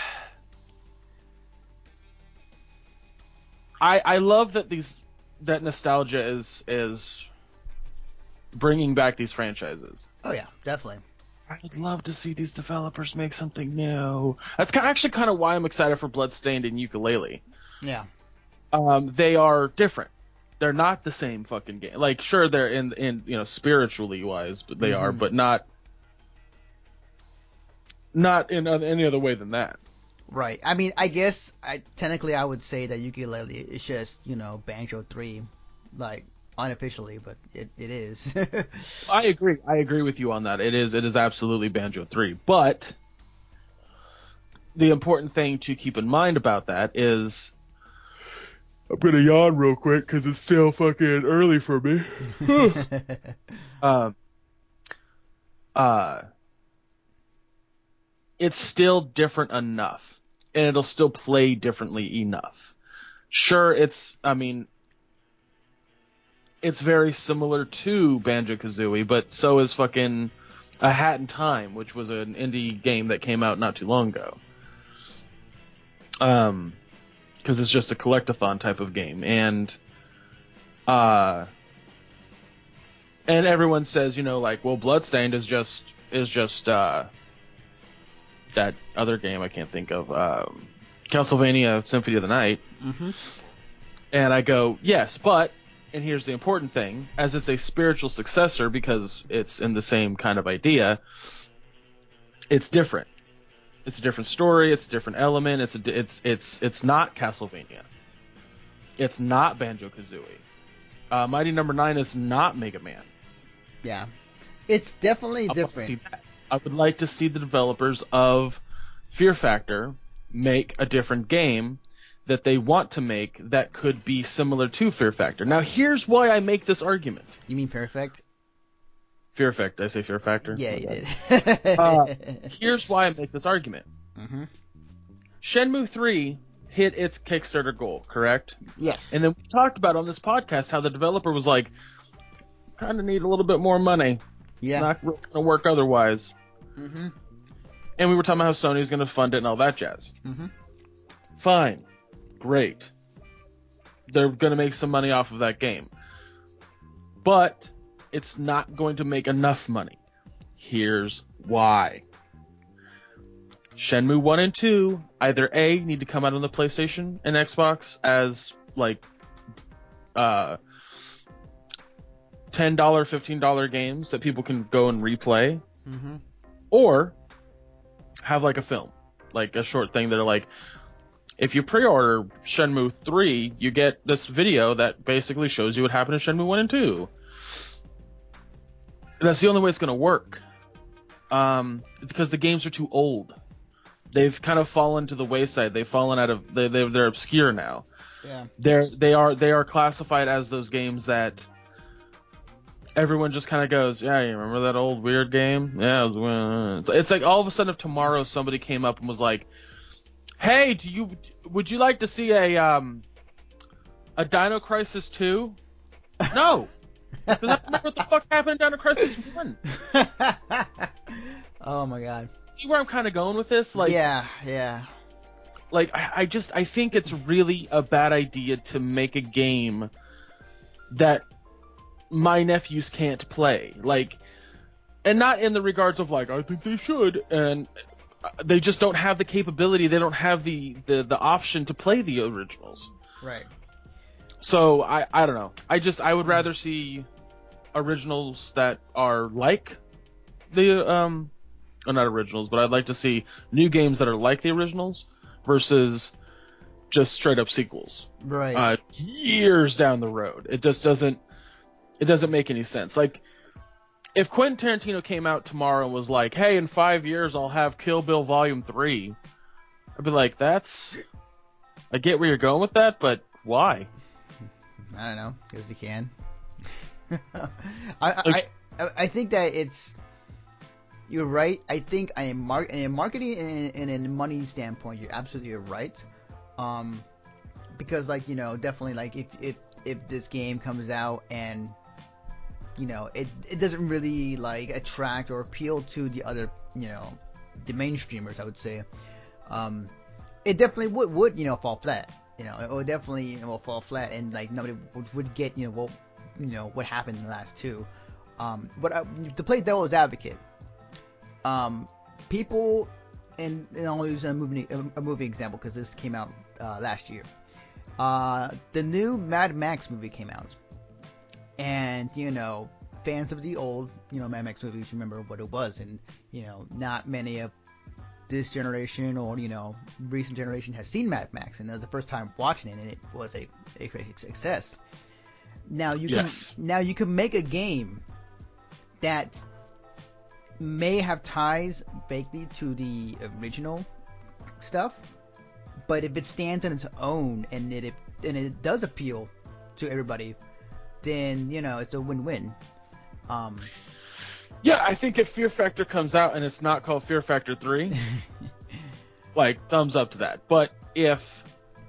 I love that nostalgia is bringing back these franchises. Oh yeah, definitely. I would love to see these developers make something new. That's actually kind of why I'm excited for Bloodstained and Yooka-Laylee. Yeah. They are different. They're not the same fucking game. Like, sure, they're in spiritually wise, but they are, but not in any other way than that. Right. I mean, I guess technically I would say that Yooka-Laylee is just Banjo 3, like unofficially, but it is. I agree with you on that. It is absolutely Banjo 3, but the important thing to keep in mind about that is, I'm gonna yawn real quick because it's still fucking early for me. It's still different enough, and it'll still play differently enough. Sure, it's very similar to Banjo-Kazooie, but so is fucking A Hat in Time, which was an indie game that came out not too long ago. Because it's just a collectathon type of game, and everyone says, well, Bloodstained is just that other game I can't think of, Castlevania Symphony of the Night. Mm-hmm. And I go, yes, but, and here's the important thing, as it's a spiritual successor because it's in the same kind of idea, it's different. It's a different story. It's a different element. It's not Castlevania. It's not Banjo-Kazooie. Mighty Number 9 is not Mega Man. Yeah, it's definitely different. I would like to see the developers of Fear Factor make a different game that they want to make that could be similar to Fear Factor. Now, here's why I make this argument. You mean Fear Effect? Fear Effect. Did I say Fear Factor? Yeah, you did. Here's why I make this argument. Mm-hmm. Shenmue 3 hit its Kickstarter goal, correct? Yes. And then we talked about on this podcast how the developer was like, kind of need a little bit more money. Yeah. It's not going to work otherwise. Mm-hmm. And we were talking about how Sony's going to fund it and all that jazz. Mm-hmm. Fine. Great. They're going to make some money off of that game. But it's not going to make enough money. Here's why. Shenmue 1 and 2 either A, need to come out on the PlayStation and Xbox as like $10, $15 games that people can go and replay, Mm-hmm. or have like a film, like a short thing that are like, if you pre-order Shenmue 3, you get this video that basically shows you what happened in Shenmue 1 and 2. That's the only way it's going to work. Because the games are too old. They've kind of fallen to the wayside. They've fallen out of, they're obscure now. Yeah. They are classified as those games that everyone just kind of goes, yeah, you remember that old weird game? Yeah, it was, it's like all of a sudden if tomorrow somebody came up and was like, hey, would you like to see a Dino Crisis 2? No, because I remember what the fuck happened down to Crisis 1. Oh my god. See where I'm kind of going with this? Like, Yeah. like I think it's really a bad idea to make a game that my nephews can't play. Like, and not in the regards of like, I think they should, and they just don't have the capability, they don't have the option to play the originals. Right. So I don't know. I would rather see originals that are like the not originals, but I'd like to see new games that are like the originals versus just straight up sequels. Right. Years down the road. It just doesn't make any sense. Like, if Quentin Tarantino came out tomorrow and was like, hey, in 5 years I'll have Kill Bill Volume 3, I'd be like, I get where you're going with that, but why? I don't know, because he can. I think that you're right. I think in marketing and in money standpoint, you're absolutely right. Because like, definitely like if this game comes out and it doesn't really like attract or appeal to the other the mainstreamers, I would say, it definitely would fall flat. It would definitely will fall flat, and like nobody would get what happened in the last two. But to play devil's advocate, people, and I'll use a movie example because this came out last year. The new Mad Max movie came out, and fans of the old Mad Max movies remember what it was, and not many of this generation or recent generation has seen Mad Max, and it was the first time watching it, and it was a great success. Now you can make a game that may have ties vaguely to the original stuff, but if it stands on its own and it does appeal to everybody, then it's a win-win. Yeah, I think if Fear Factor comes out and it's not called Fear Factor 3, like, thumbs up to that. But if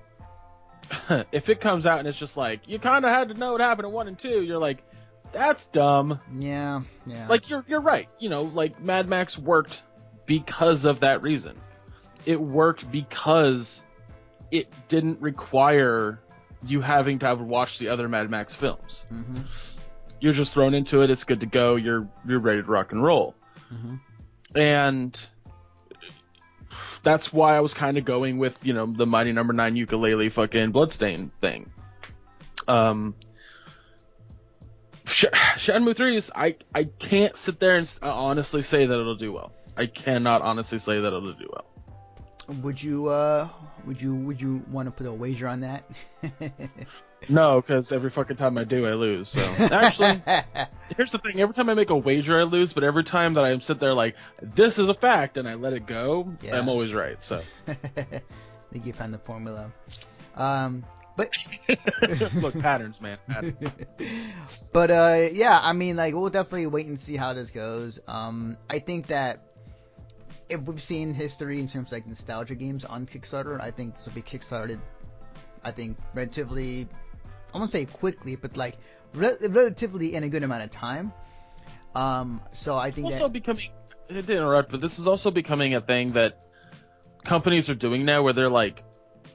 it comes out and it's just like, you kind of had to know what happened in 1 and 2, you're like, that's dumb. Yeah. Like, you're right. Like, Mad Max worked because of that reason. It worked because it didn't require you having to have watched the other Mad Max films. Mm-hmm. You're just thrown into it. It's good to go. You're ready to rock and roll. Mm-hmm. And that's why I was kind of going with, the Mighty Number 9 ukulele fucking Bloodstain thing. Shenmue 3 is, I can't sit there and honestly say that it'll do well. I cannot honestly say that it'll do well. Would you want to put a wager on that? No, because every fucking time I do, I lose. So actually, here's the thing: every time I make a wager, I lose. But every time that I sit there like, this is a fact, and I let it go, yeah, I'm always right. So I think you found the formula. But look, patterns, man. Patterns. But yeah, I mean, like, we'll definitely wait and see how this goes. I think that if we've seen history in terms of like nostalgia games on Kickstarter, I think this will be kickstarted. I think relatively, I won't say quickly, but like relatively in a good amount of time. So I think also becoming, to interrupt, but this is also becoming a thing that companies are doing now, where they're like,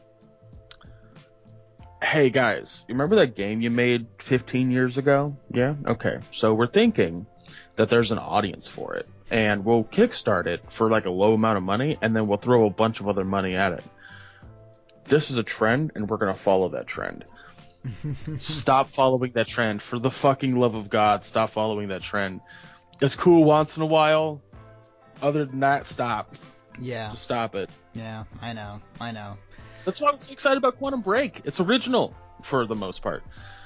hey guys, you remember that game you made 15 years ago? Yeah? Okay. So we're thinking that there's an audience for it, and we'll kickstart it for like a low amount of money, and then we'll throw a bunch of other money at it. This is a trend, and we're going to follow that trend. Stop following that trend. For the fucking love of God, stop following that trend. It's cool once in a while. Other than that, stop. Yeah. Just stop it. Yeah, I know. That's why I was so excited about Quantum Break. It's original for the most part.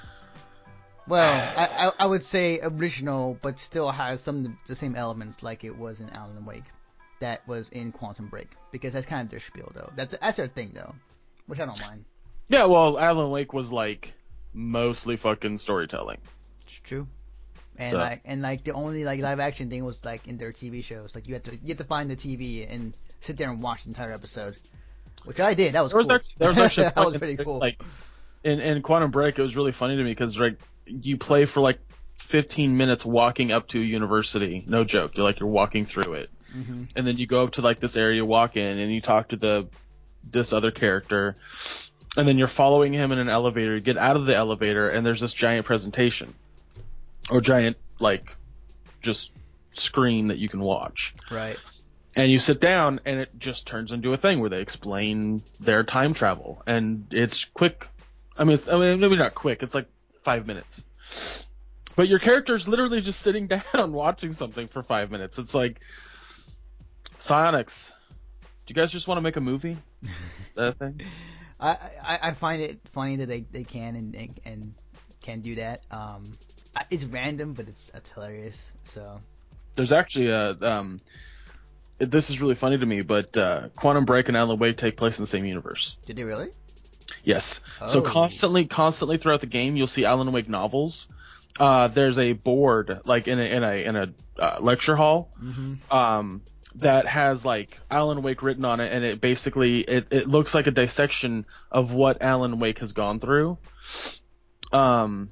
Well, I would say original, but still has some of the same elements like it was in Alan Wake. That was in Quantum Break. Because that's kind of their spiel, though. That's their thing, though. Which I don't mind. Yeah, well, Alan Wake was like mostly fucking storytelling. It's true. And like the only like live action thing was like in their TV shows. Like you had to find the TV and sit there and watch the entire episode. Which I did. That was cool. There was actually that was pretty cool. Like in Quantum Break, it was really funny to me because like you play for like 15 minutes walking up to a university. No joke. You're walking through it. Mm-hmm. And then you go up to like this area, walk in, and you talk to this other character, and then you're following him in an elevator. You get out of the elevator, and there's this giant presentation, or giant like just screen that you can watch. Right. And you sit down, and it just turns into a thing where they explain their time travel, and it's quick. I mean, maybe not quick. It's like 5 minutes. But your character's literally just sitting down watching something for 5 minutes. It's like, Psionics, do you guys just want to make a movie? That thing? I find it funny that they can and can do that. It's random, but it's hilarious. So There's actually this is really funny to me, but Quantum Break and Alan Wake take place in the same universe. did they really? Yes. Oh. So constantly throughout the game, you'll see Alan Wake novels. There's a board like in a lecture hall. Mm-hmm. That has like Alan Wake written on it, and it basically it looks like a dissection of what Alan Wake has gone through. And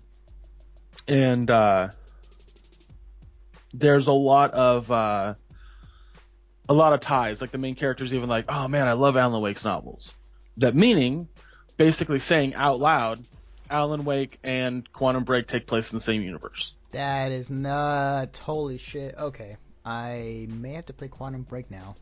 there's a lot of ties. Like the main character's even like, oh man, I love Alan Wake's novels. That meaning, basically saying out loud, Alan Wake and Quantum Break take place in the same universe. That is nuts. Holy shit. Okay. I may have to play Quantum Break now.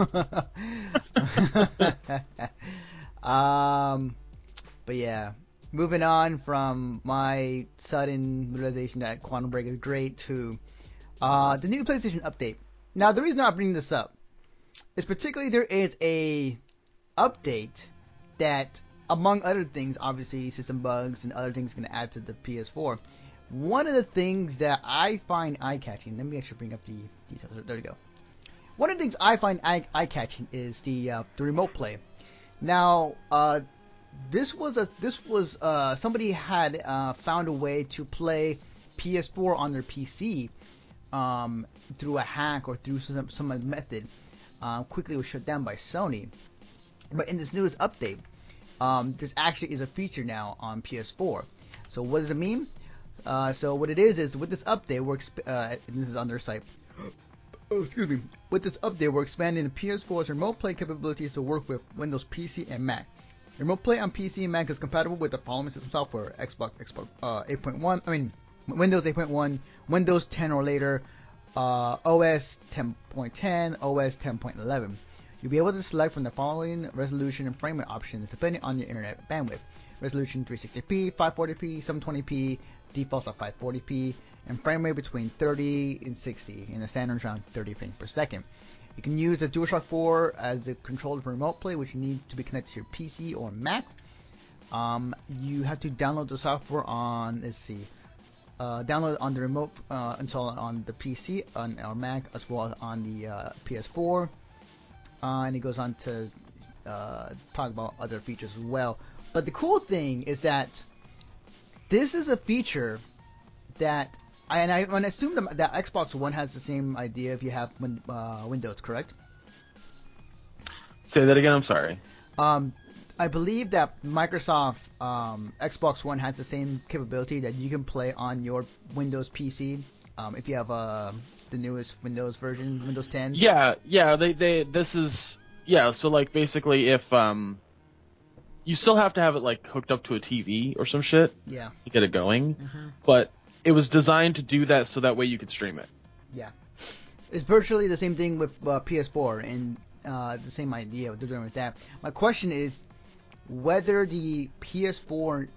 But yeah, moving on from my sudden realization that Quantum Break is great to the new PlayStation update. Now, the reason I'm bringing this up is particularly there is a update that, among other things, obviously system bugs and other things going to add to the PS4. One of the things that I find eye-catching, let me actually bring up the details. There we go. One of the things I find eye-catching is the remote play. Now, this was somebody had found a way to play PS4 on their PC through a hack or through some method. Quickly was shut down by Sony. But in this newest update, this actually is a feature now on PS4. So what does it mean? So what it is with this update, this is on their site. Oh, excuse me. With this update, we're expanding the PS4's remote play capabilities to work with Windows PC and Mac. Remote play on PC and Mac is compatible with the following system software: Xbox 8.1, Windows 8.1, Windows 10 or later, OS 10.10, OS 10.11. You'll be able to select from the following resolution and frame rate options depending on your internet bandwidth. Resolution 360p, 540p, 720p, defaults at 540p, and frame rate between 30 and 60, and the standard is around 30 frames per second. You can use the DualShock 4 as the controller for remote play, which needs to be connected to your PC or Mac. You have to download the software on, download it on the remote, install it on the PC or Mac, as well as on the PS4. And it goes on to talk about other features as well. But the cool thing is that this is a feature that, I assume that Xbox One has the same idea if you have Windows, correct? Say that again, I'm sorry. I believe that Microsoft Xbox One has the same capability that you can play on your Windows PC if you have the newest Windows version, Windows 10. Yeah, so like basically if you still have to have it like hooked up to a TV or some shit Yeah. to get it going, Mm-hmm. but it was designed to do that so that way you could stream it. Yeah. It's virtually the same thing with PS4 and the same idea what they're doing with that. My question is whether the PS4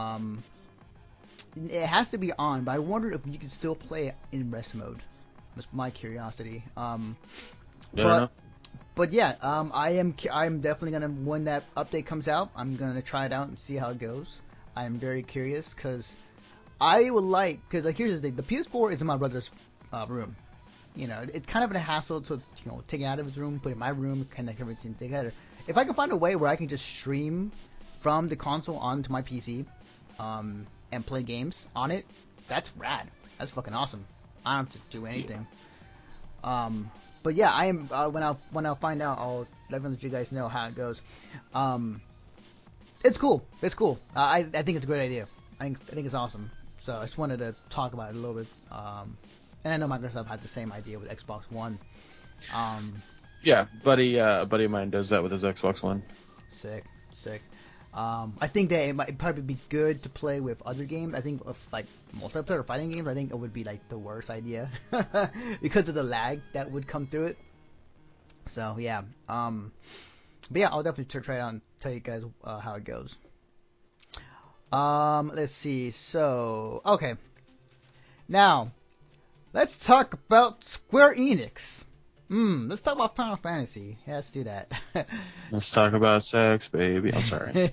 it has to be on, but I wonder if you can still play it in rest mode. That's my curiosity. But yeah, I'm definitely gonna, when that update comes out, I'm gonna try it out and see how it goes. I'm very curious because because like here's the thing, the PS4 is in my brother's room. You know, it's kind of a hassle to take it out of his room, put it in my room, connect everything together. If I can find a way where I can just stream from the console onto my PC, and play games on it, that's rad. That's fucking awesome. I don't have to do anything. But yeah, I am. When I'll find out, I'll definitely let you guys know how it goes. It's cool. It's cool. I think it's a great idea. I think it's awesome. So I just wanted to talk about it a little bit. And I know Microsoft had the same idea with Xbox One. Yeah, a buddy of mine does that with his Xbox One. Sick. I think that it might probably be good to play with other games. I think if like multiplayer fighting games, I think it would be like the worst idea because of the lag that would come through it. So yeah, but yeah, I'll definitely try it out and tell you guys how it goes. Let's see. So okay, now let's talk about Square Enix. Let's talk about Final Fantasy. Yeah, let's do that. Let's talk about sex, baby. I'm sorry.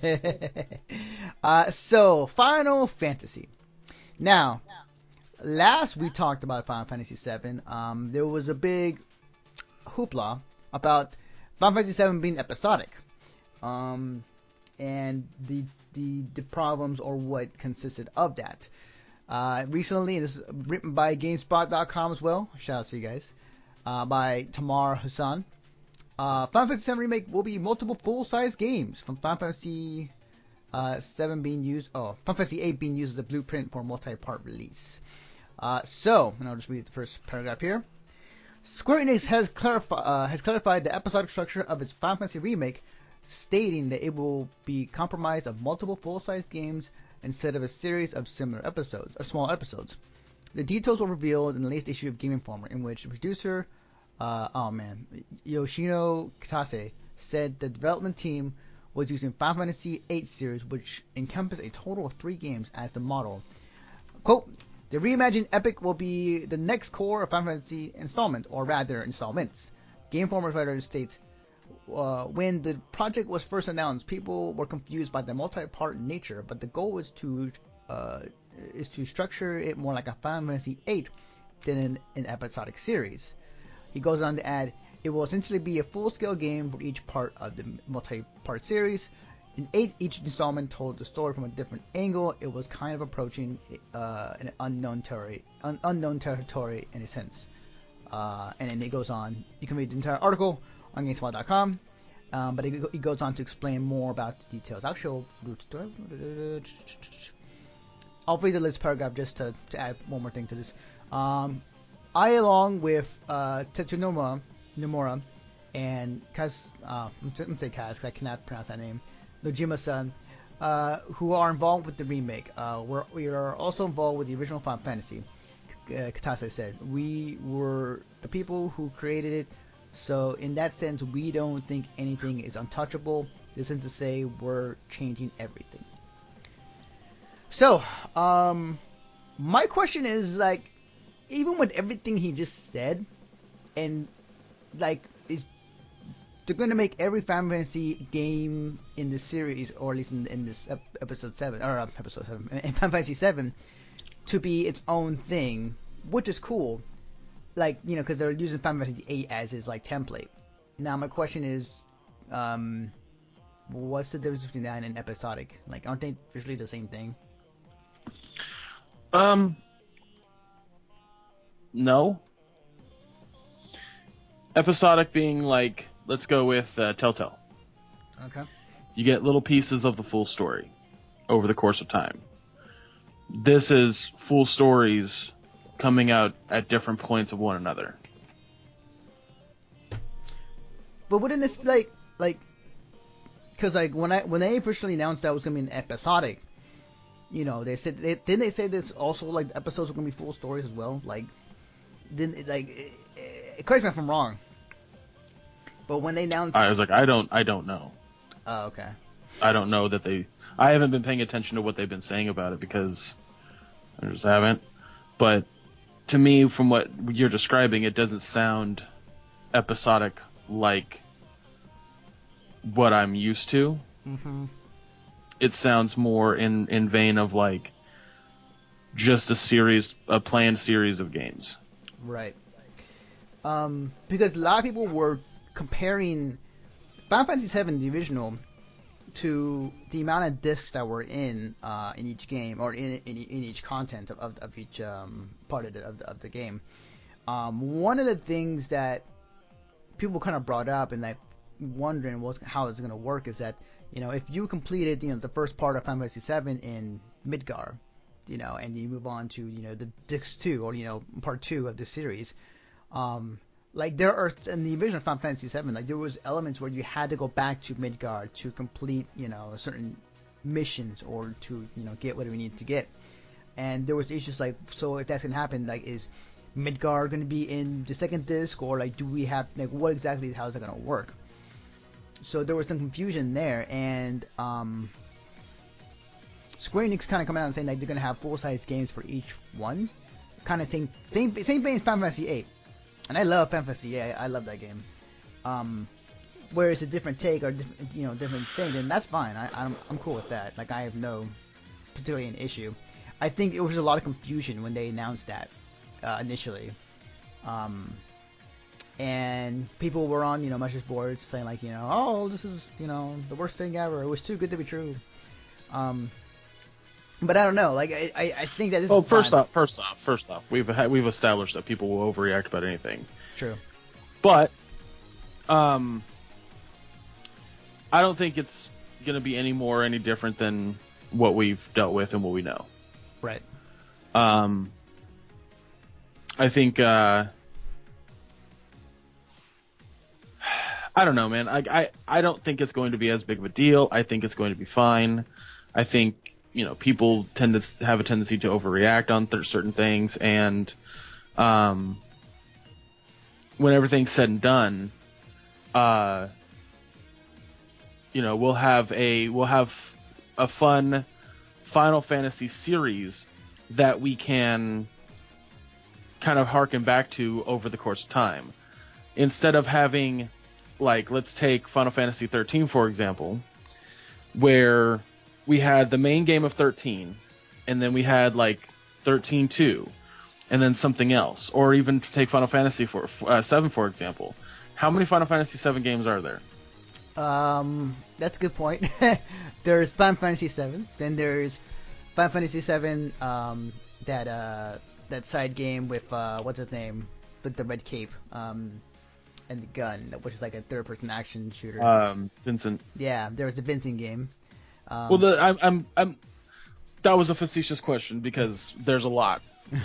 So Final Fantasy. Now, last we talked about Final Fantasy VII, there was a big hoopla about Final Fantasy VII being episodic, and the problems or what consisted of that. Recently, this is written by GameSpot.com as well. Shout out to you guys. By Tamar Hassan. Final Fantasy VII Remake will be multiple full-size games from Final Fantasy Final Fantasy VIII being used as a blueprint for a multi-part release. And I'll just read the first paragraph here. Square Enix has clarified the episodic structure of its Final Fantasy remake, stating that it will be comprised of multiple full-size games instead of a series of similar episodes or small episodes. The details were revealed in the latest issue of Game Informer, in which producer Yoshino Kitase said the development team was using Final Fantasy VIII series, which encompassed a total of 3 games, as the model. Quote, the reimagined epic will be the next core of Final Fantasy installment, or rather installments. Game Informer's writer states, when the project was first announced, people were confused by the multi-part nature, but the goal is to structure it more like a Final Fantasy VIII than an episodic series. He goes on to add, it will essentially be a full-scale game for each part of the multi-part series. In VIII, each installment told the story from a different angle. It was kind of approaching an unknown territory in a sense. And then it goes on. You can read the entire article on GameSpot.com, but it goes on to explain more about the details. I'll read the list paragraph just to add one more thing to this. I, along with Tetsuya Nomura and Kaz, I'm going to say Kaz because I cannot pronounce that name, Nojima-san, who are involved with the remake. We are also involved with the original Final Fantasy, Kitase said. We were the people who created it, so in that sense, we don't think anything is untouchable. This isn't to say we're changing everything. So, my question is, like, even with everything he just said, and, like, they're going to make every Final Fantasy game in the series, or at least in this episode 7, in Final Fantasy 7, to be its own thing, which is cool. Like, you know, because they're using Final Fantasy 8 as his, like, template. Now, my question is, what's the difference between that and episodic? Like, aren't they visually the same thing? No. Episodic being like, let's go with Telltale. Okay. You get little pieces of the full story over the course of time. This is full stories coming out at different points of one another. But wouldn't this like, because like when they officially announced that it was gonna be an episodic, you know, they said didn't they say this also, like, the episodes are gonna be full stories as well? Like, didn't, like, correct me if I'm wrong, but when they announced, I was like, I don't know. Oh, okay. I don't know that I haven't been paying attention to what they've been saying about it because I just haven't. But to me, from what you're describing, it doesn't sound episodic like what I'm used to. Mm-hmm. It sounds more in vein of, like, just a planned series of games. Right. Because a lot of people were comparing Final Fantasy VII, the original, to the amount of discs that were in each game, or in each content of each part of the game. One of the things that people kind of brought up and, like, wondering how it's going to work is that, you know, if you completed, you know, the first part of Final Fantasy VII in Midgar, and you move on to the disc 2 or part 2 of the series. Like there are in the original Final Fantasy VII, like there was elements where you had to go back to Midgard to complete certain missions or to get whatever you need to get. And there was issues like, so if that's gonna happen, like is Midgard gonna be in the second disc, or like do we have like what exactly, how is that gonna work? So there was some confusion there, and Square Enix kind of coming out and saying like they're gonna have full size games for each one, kind of same thing as Final Fantasy VIII, and I love Final Fantasy VIII. I love that game. Where it's a different take or different thing, then that's fine. I'm cool with that. Like I have no particularly an issue. I think it was a lot of confusion when they announced that initially. And people were on, message boards saying like, oh, this is, the worst thing ever. It was too good to be true. But I don't know. Like, I think that this. Well, first off, we've established that people will overreact about anything. True. But, I don't think it's gonna be any different than what we've dealt with and what we know. Right. I think, I don't know, man. I don't think it's going to be as big of a deal. I think it's going to be fine. I think, people tend to have a tendency to overreact on certain things, and when everything's said and done, we'll have a fun Final Fantasy series that we can kind of harken back to over the course of time. Instead of having, like, let's take Final Fantasy 13, for example, where we had the main game of 13, and then we had, like, 13-2, and then something else. Or even take Final Fantasy 7, for example. How many Final Fantasy 7 games are there? That's a good point. There's Final Fantasy 7, then there's Final Fantasy 7, that side game with, what's his name? With the red cape, and the gun, which is like a third-person action shooter. Vincent. Yeah, there was the Vincent game. Well, that was a facetious question because there's a lot.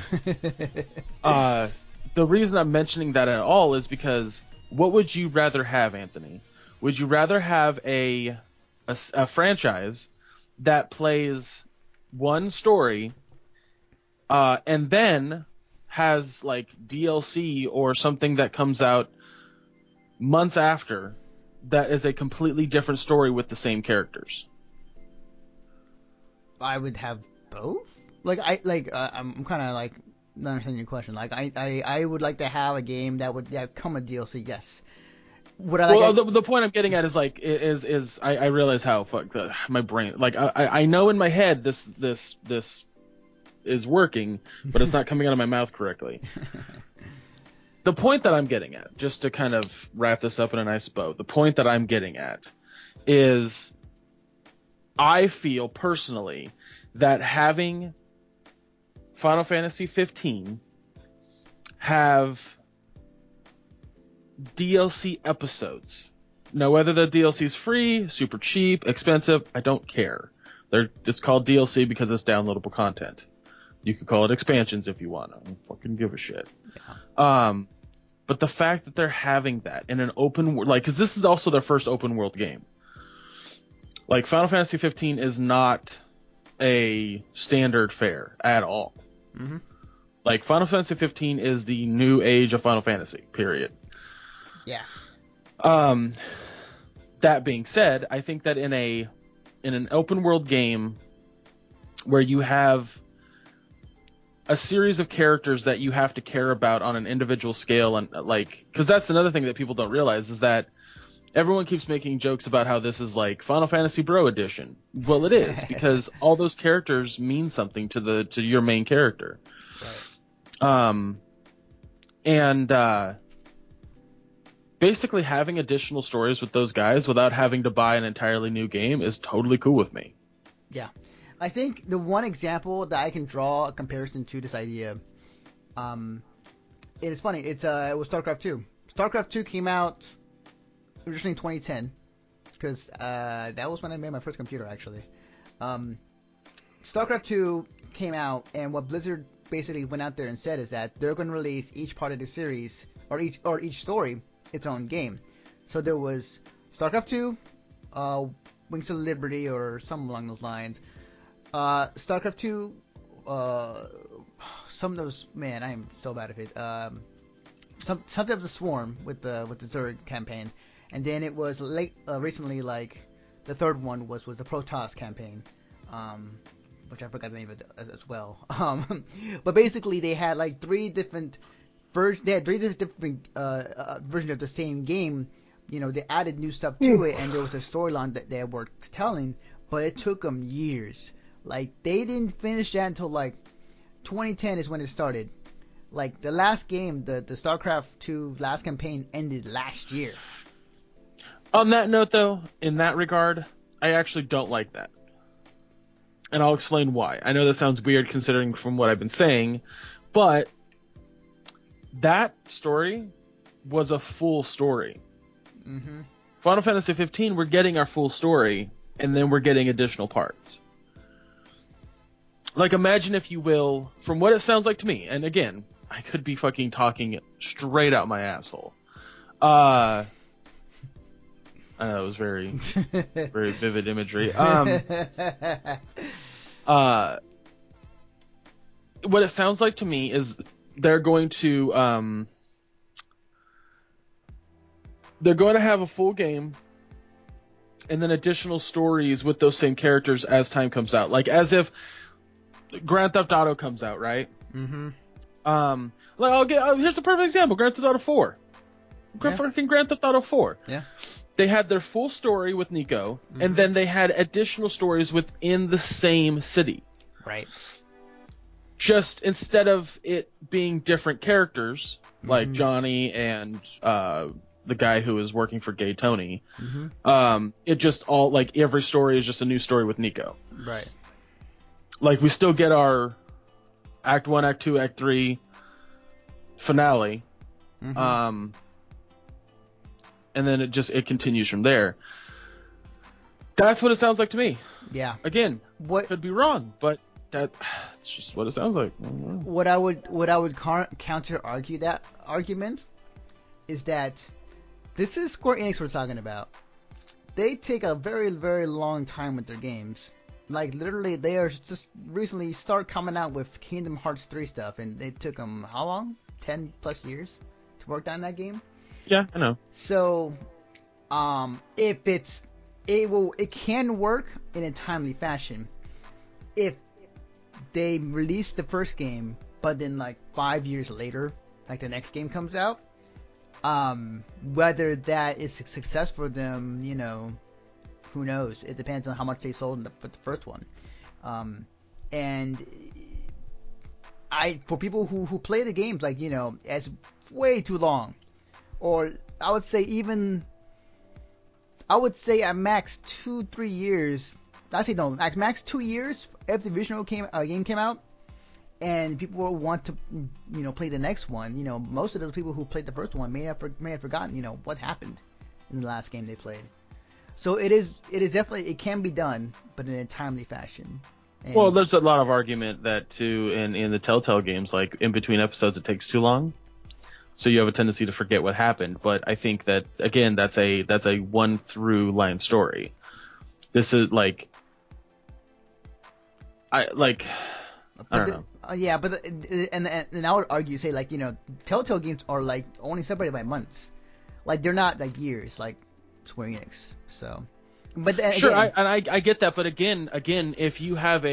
The reason I'm mentioning that at all is because what would you rather have, Anthony? Would you rather have a franchise that plays one story, and then has like DLC or something that comes out months after that is a completely different story with the same characters? I would have both. I'm kind of like not understanding your question. Like I would like to have a game that would come with DLC. Yes. Would I like? Well, the point I'm getting at is like I realize how my brain, like I know in my head this is working, but it's not coming out of my mouth correctly. The point that I'm getting at, just to kind of wrap this up in a nice bow, the point that I'm getting at is I feel personally that having Final Fantasy 15 have DLC episodes. Now, whether the DLC is free, super cheap, expensive, I don't care. It's called DLC because it's downloadable content. You could call it expansions if you want. I don't fucking give a shit. Yeah. But the fact that they're having that in an open world, like, because this is also their first open world game. Like, Final Fantasy 15 is not a standard fare at all. Mm-hmm. Like, Final Fantasy 15 is the new age of Final Fantasy, period. Yeah. That being said, I think that in an open world game where you have a series of characters that you have to care about on an individual scale, and like, because that's another thing that people don't realize is that everyone keeps making jokes about how this is like Final Fantasy Bro Edition. Well, it is because all those characters mean something to your main character. Right. Basically having additional stories with those guys without having to buy an entirely new game is totally cool with me. Yeah. I think the one example that I can draw a comparison to this idea, it is funny. It was StarCraft 2. StarCraft 2 came out originally in 2010 because that was when I made my first computer, actually. StarCraft 2 came out, and what Blizzard basically went out there and said is that they're going to release each part of the series or each story its own game. So there was StarCraft 2, Wings of Liberty, or something along those lines. StarCraft 2, some of those, man, I am so bad at it. Something of the Swarm with the Zerg campaign, and then it was recently, like the third one was the Protoss campaign, which I forgot the name of it as well. But basically they had like three different versions of the same game. You know, they added new stuff to it, and there was a storyline that they were telling, but it took them years. Like, they didn't finish that until like 2010 is when it started. Like, the last game, the StarCraft 2 last campaign ended last year. On that note, though, in that regard, I actually don't like that. And I'll explain why. I know that sounds weird considering from what I've been saying, but that story was a full story. Mm-hmm. Final Fantasy 15, we're getting our full story, and then we're getting additional parts. Like, imagine, if you will, from what it sounds like to me, and again, I could be fucking talking straight out my asshole. I know it was very, very vivid imagery. What it sounds like to me is they're going to have a full game and then additional stories with those same characters as time comes out. Like, as if Grand Theft Auto comes out, right? Mm-hmm. Here's a perfect example. Grand Theft Auto 4. Fucking Grand Theft Auto 4. Yeah. They had their full story with Nico, and then they had additional stories within the same city. Right. Just instead of it being different characters, like Johnny and the guy who is working for Gay Tony, it just all, like, every story is just a new story with Nico. Right. Like, we still get our Act 1, Act 2, Act 3 finale. And then it continues from there. That's what it sounds like to me. Yeah. Again, could be wrong, but that's just what it sounds like. What I would counter argue that argument is that this is Square Enix we're talking about. They take a very, very long time with their games. Like, literally, they are just recently start coming out with Kingdom Hearts 3 stuff, and it took them how long? 10 plus years to work on that game. Yeah, I know. So, if it can work in a timely fashion. If they release the first game, but then like 5 years later, like the next game comes out, whether that is a success for them, you know, who knows? It depends on how much they sold with the first one. And for people who play the games, like, you know, it's way too long. Or I would say at max 2-3 years. At max 2 years after the original game came out, and people will want to, you know, play the next one. You know, most of those people who played the first one may have forgotten, you know, what happened in the last game they played. So it is definitely, it can be done, but in a timely fashion. And, well, there's a lot of argument that too in the Telltale games, like in between episodes, it takes too long. So you have a tendency to forget what happened, but I think that, again, that's a one through line story. This is like, I don't know. Yeah, but and I would argue, say, like, you know, Telltale games are like only separated by months, like they're not like years like Square Enix. So, but sure, again, I get that, but again, if you have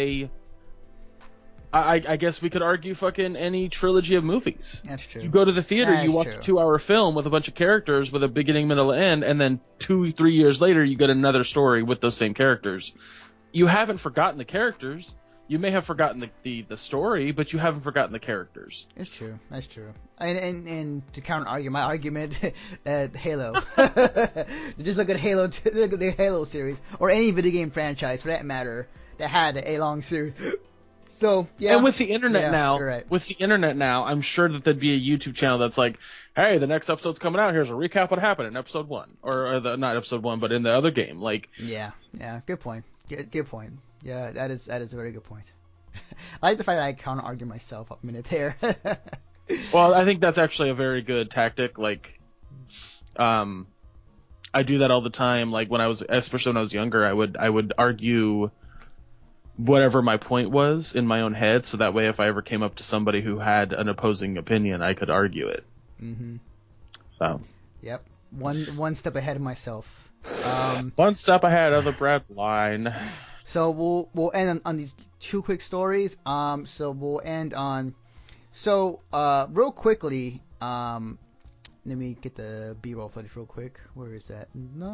I guess we could argue fucking any trilogy of movies. That's true. You go to the theater, you watch a 2-hour film with a bunch of characters with a beginning, middle, end, and then 2-3 years later you get another story with those same characters. You haven't forgotten the characters. You may have forgotten the story, but you haven't forgotten the characters. It's true. That's true. And to counter argue my argument, Halo. Just look at Halo. Look at the Halo series, or any video game franchise for that matter, that had a long series. So, yeah. And with the internet right. now, I'm sure that there'd be a YouTube channel that's like, hey, the next episode's coming out. Here's a recap of what happened in episode 1, or not episode 1, but in the other game. Like, yeah, good point. Good point. Yeah, that is a very good point. I like the fact that I counter argue myself up a minute there. Well, I think that's actually a very good tactic. Like, I do that all the time. Like especially when I was younger, I would argue whatever my point was in my own head, so that way if I ever came up to somebody who had an opposing opinion, I could argue it. Mm-hmm. So. Yep. One step ahead of myself. One step ahead of the bread line. So we'll end on these two quick stories. So we'll end on. So real quickly. Let me get the B-roll footage real quick. Where is that?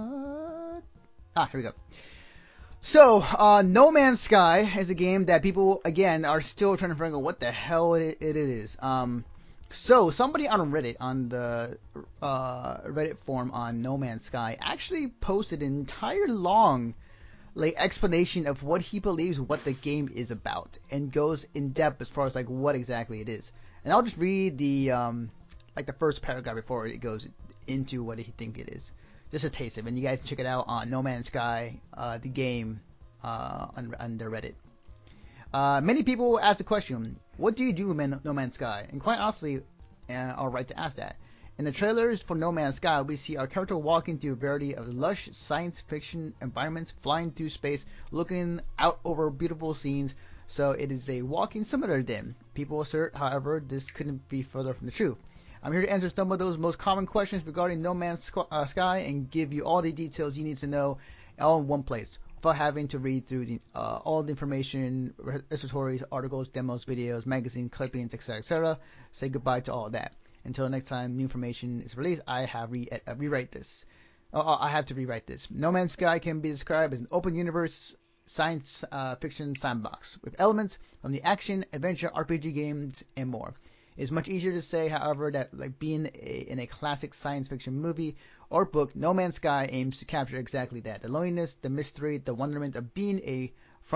Here we go. So, No Man's Sky is a game that people, again, are still trying to figure out what the hell it is. So, somebody on Reddit, on the Reddit forum on No Man's Sky, actually posted an entire long explanation of what he believes what the game is about, and goes in depth as far as what exactly it is. And I'll just read the the first paragraph before it goes into what he think it is. Just a taste of it. And you guys check it out on No Man's Sky, the game, on the Reddit. Many people ask the question, what do you do in No Man's Sky? And quite honestly, are right to ask that. In the trailers for No Man's Sky, we see our character walking through a variety of lush science fiction environments, flying through space, looking out over beautiful scenes. So it is a walking simulator then. People assert, however, this couldn't be further from the truth. I'm here to answer some of those most common questions regarding No Man's Sky and give you all the details you need to know all in one place without having to read through all the information, repositories, articles, demos, videos, magazine clippings, etc., etc. Say goodbye to all that. Until next time new information is released, I have rewrite this. I have to rewrite this. No Man's Sky can be described as an open universe science fiction sandbox with elements from the action, adventure, RPG games, and more. It's much easier to say, however, that being in a classic science fiction movie or book, No Man's Sky aims to capture exactly that. The loneliness, the mystery, the wonderment of being a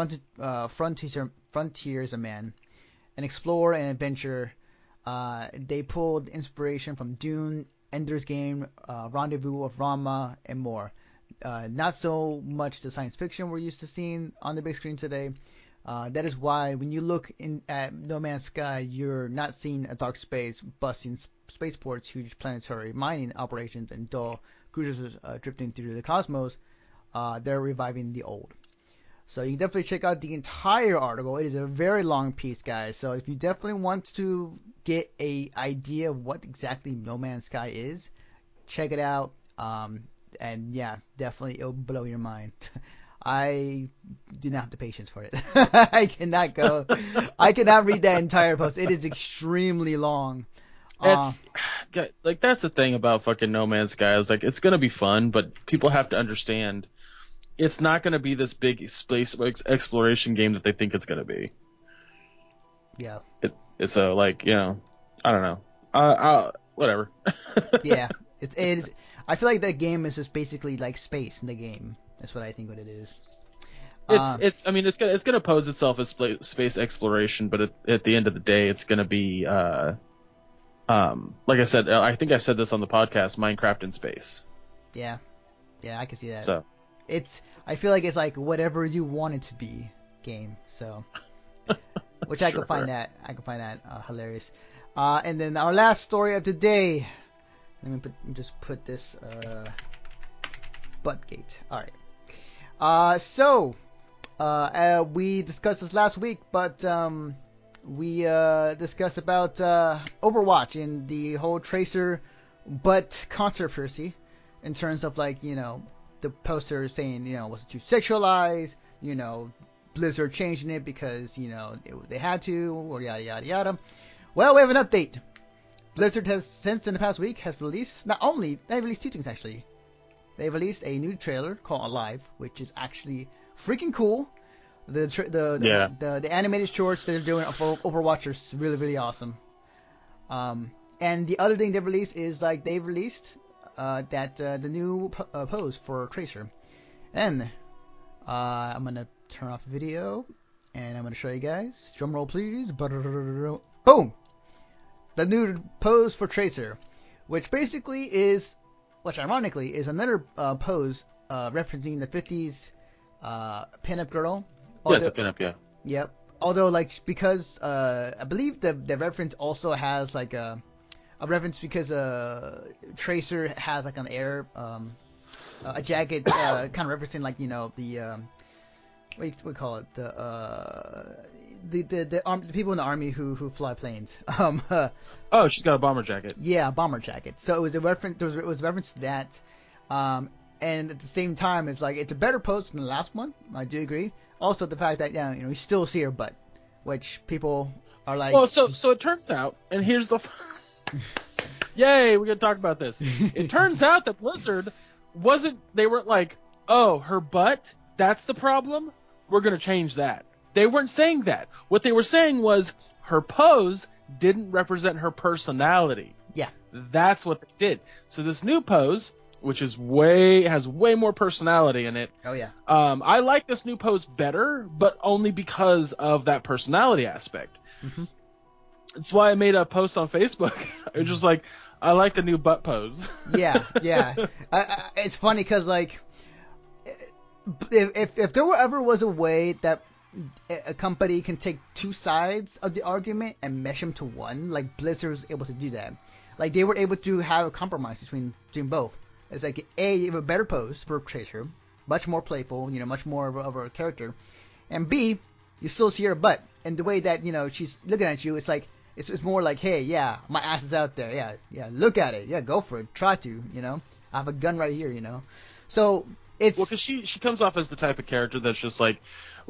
frontiersman, an explorer and adventurer. They pulled inspiration from Dune, Ender's Game, Rendezvous of Rama, and more. Not so much the science fiction we're used to seeing on the big screen today. That is why when you look at No Man's Sky, you're not seeing a dark space busting spaceports, huge planetary mining operations, and dull cruisers drifting through the cosmos. They're reviving the old. So you can definitely check out the entire article. It is a very long piece, guys. So if you definitely want to get a idea of what exactly No Man's Sky is, check it out. And yeah, definitely it'll blow your mind. I do not have the patience for it. I cannot read that entire post. It is extremely long. That's the thing about fucking No Man's Sky is it's gonna be fun, but people have to understand it's not gonna be this big space exploration game that they think it's gonna be. Yeah. It's I don't know. Whatever. Yeah. It is. I feel like that game is just basically like space in the game. That's what I think what it is. It's gonna pose itself as space exploration, but at the end of the day, it's gonna be like I said, I think I said this on the podcast, Minecraft in space. Yeah, I can see that. So I feel like it's like whatever you want it to be game. So, which I can find that hilarious. And then our last story of the day. Let me just put this Buttgate. All right. So we discussed this last week, but we discussed about Overwatch and the whole Tracer butt controversy in terms of the poster saying was it too sexualized, Blizzard changing it because they had to, or yada yada yada. Well, we have an update. Blizzard has since in the past week has released they released two things actually. They released a new trailer called Alive, which is actually freaking cool. The animated shorts that they're doing for Overwatch are really, really awesome. And the other thing they released is they've released the new pose for Tracer. And I'm gonna turn off the video and I'm gonna show you guys. Drum roll, please. Boom! The new pose for Tracer, which basically is, ironically is another pose referencing the 50s pinup girl. Yeah, it's a pinup, yeah. Yep. although like because I believe the reference also has like a reference because Tracer has like an air a jacket kind of referencing like the what do you call it the people in the army who fly planes. Oh, she's got a bomber jacket. Yeah, bomber jacket. So it was a reference. It was a reference to that. And at the same time, it's like it's a better post than the last one. I do agree. Also, the fact that you still see her butt, which people are like. Well, so it turns out, and here's the. Yay, we're gonna talk about this. It turns out that Blizzard they weren't like, oh, her butt, that's the problem? We're gonna change that. They weren't saying that. What they were saying was her pose didn't represent her personality. Yeah. That's what they did. So this new pose, which has way more personality in it. Oh yeah. I like this new pose better, but only because of that personality aspect. Mm-hmm. That's why I made a post on Facebook. It was just like, I like the new butt pose. Yeah. It's funny because like, if there ever was a way that a company can take two sides of the argument and mesh them to one, like Blizzard was able to do that. Like they were able to have a compromise between both. It's like A, you have a better pose for Tracer, much more playful, much more of a character, and B, you still see her butt, and the way that she's looking at you, it's like it's more like, hey, yeah, my ass is out there, yeah, look at it, yeah, go for it, try to, I have a gun right here, so it's because she comes off as the type of character that's just like,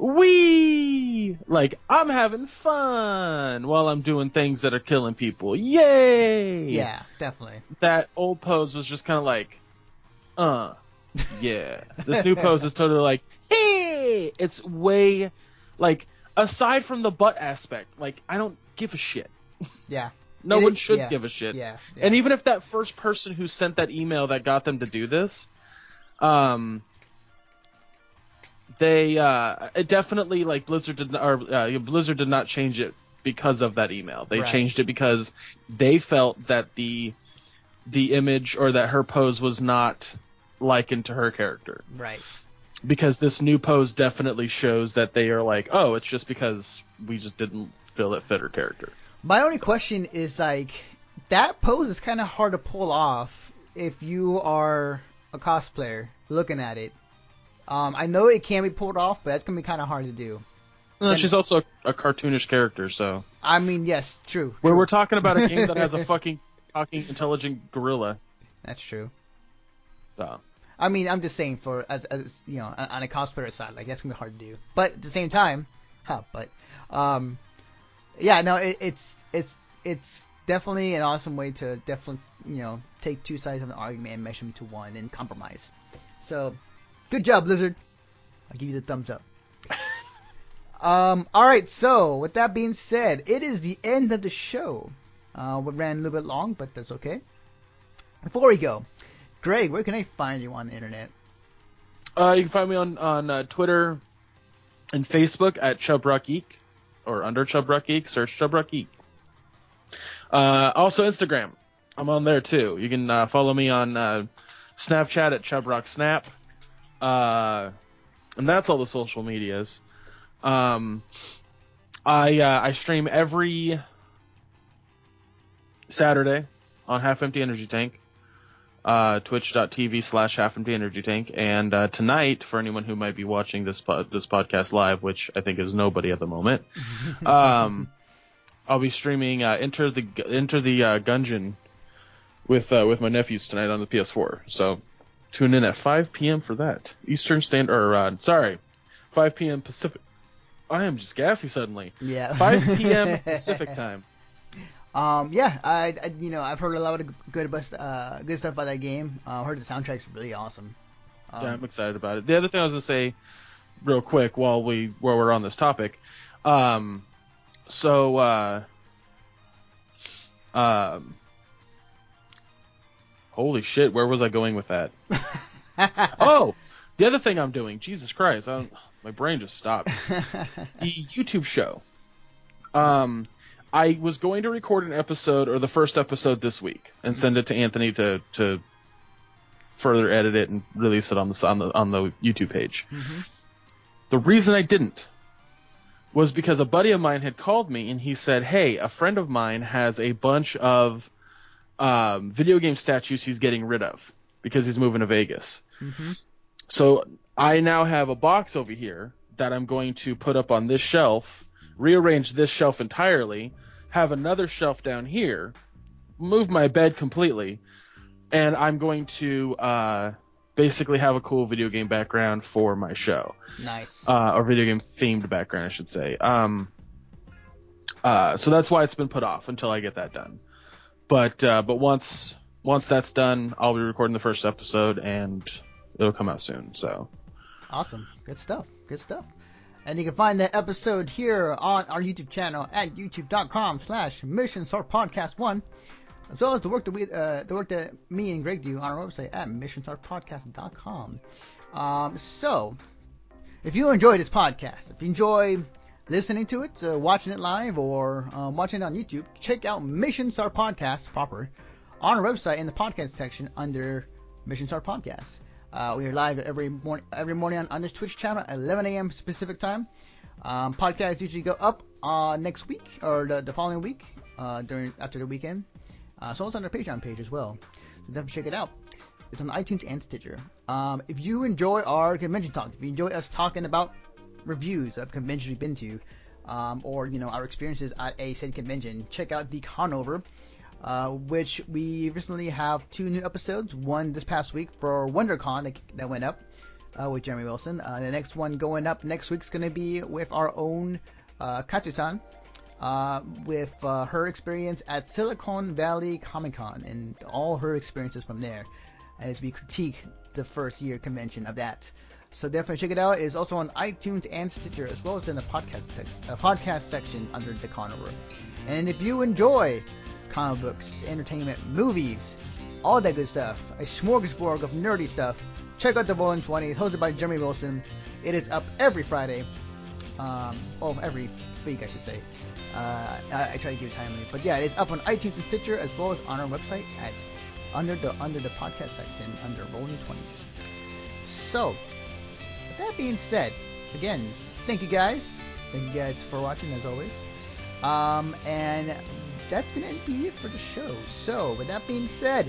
like I'm having fun while I'm doing things that are killing people, yay! Yeah, definitely. That old pose was just kind of like, yeah. This new pose is totally like, hey! It's way, like, aside from the butt aspect, like, I don't give a shit. Yeah. No one should give a shit. Yeah. And even if that first person who sent that email that got them to do this, it definitely, like, Blizzard did not change it because of that email. They changed it because they felt that the image or that her pose was not likened to her character. Right. Because this new pose definitely shows that they are like, oh, it's just because we just didn't feel it fit her character. My only question is, like, that pose is kind of hard to pull off if you are a cosplayer looking at it. I know it can be pulled off, but that's going to be kind of hard to do. No, she's also a cartoonish character, so. I mean, yes, true. We're talking about a game that has a fucking talking intelligent gorilla. That's true. So. I mean, I'm just saying on a cosplayer side, like, that's going to be hard to do. But at the same time, yeah, no, it's definitely an awesome way to definitely, take two sides of an argument and mesh them to one and compromise. So, good job, Blizzard. I'll give you the thumbs up. All right, so with that being said, it is the end of the show. We ran a little bit long, but that's okay. Before we go, Greg, where can I find you on the internet? You can find me on Twitter and Facebook at ChubRockGeek, or under ChubRockGeek. Search ChubRockGeek. Also Instagram, I'm on there too. You can follow me on Snapchat at ChubRockSnap, and that's all the social medias. I stream every Saturday on Half Empty Energy Tank. Twitch.tv/Half Empty Energy Tank, and tonight, for anyone who might be watching this podcast live, which I think is nobody at the moment, I'll be streaming Enter the Gungeon with my nephews tonight on the PS4. So tune in at 5 p.m. for that Eastern Standard, 5 p.m. Pacific. I am just gassy suddenly. Yeah. 5 p.m. Pacific time. Yeah, I've heard a lot of good stuff about that game. I heard the soundtrack's really awesome. Yeah, I'm excited about it. The other thing I was gonna say, real quick, while we're on this topic, holy shit, where was I going with that? Oh, the other thing I'm doing, Jesus Christ, my brain just stopped. The YouTube show. I was going to record an episode, or the first episode this week, and send it to Anthony to further edit it and release it on the YouTube page. Mm-hmm. The reason I didn't was because a buddy of mine had called me and he said, "Hey, a friend of mine has a bunch of video game statues he's getting rid of because he's moving to Vegas." Mm-hmm. So I now have a box over here that I'm going to put up on this shelf, rearrange this shelf entirely, have another shelf down here, move my bed completely, and I'm going to basically have a cool video game background for my show. Nice. Or video game themed background, I should say. So that's why it's been put off until I get that done. But once that's done, I'll be recording the first episode and it'll come out soon. So awesome, good stuff. And you can find that episode here on our YouTube channel at youtube.com/MissionStarPodcast1, as well as the work that me and Greg do on our website at missionstarpodcast.com. So, if you enjoy this podcast, if you enjoy listening to it, watching it live, or watching it on YouTube, check out Mission Star Podcast proper on our website in the podcast section under Mission Star Podcast. We are live every morning on this Twitch channel at 11 a.m. Pacific time. Podcasts usually go up next week or the following week after the weekend. So it's on our Patreon page as well. So definitely check it out. It's on iTunes and Stitcher. If you enjoy our convention talk, if you enjoy us talking about reviews of conventions we've been to, or our experiences at a said convention, check out the Conover, which we recently have 2 new episodes. One this past week for WonderCon that went up with Jeremy Wilson. The next one going up next week's going to be with our own Katsutan, with her experience at Silicon Valley Comic Con and all her experiences from there, as we critique the first year convention of that. So definitely check it out. It's also on iTunes and Stitcher, as well as in the podcast section under the Conover. And if you enjoy comic books, entertainment, movies, all that good stuff, a smorgasbord of nerdy stuff, check out the Rolling 20, hosted by Jeremy Wilson. It is up every Friday. Every week, I should say. I try to give it timely, but yeah, it's up on iTunes and Stitcher, as well as on our website at under the podcast section under Rolling 20s. So, with that being said, again, thank you guys for watching as always. And that's gonna be it for the show. So, with that being said,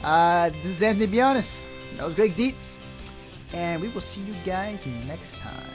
this is Anthony Bionis. That was Greg Dietz, and we will see you guys next time.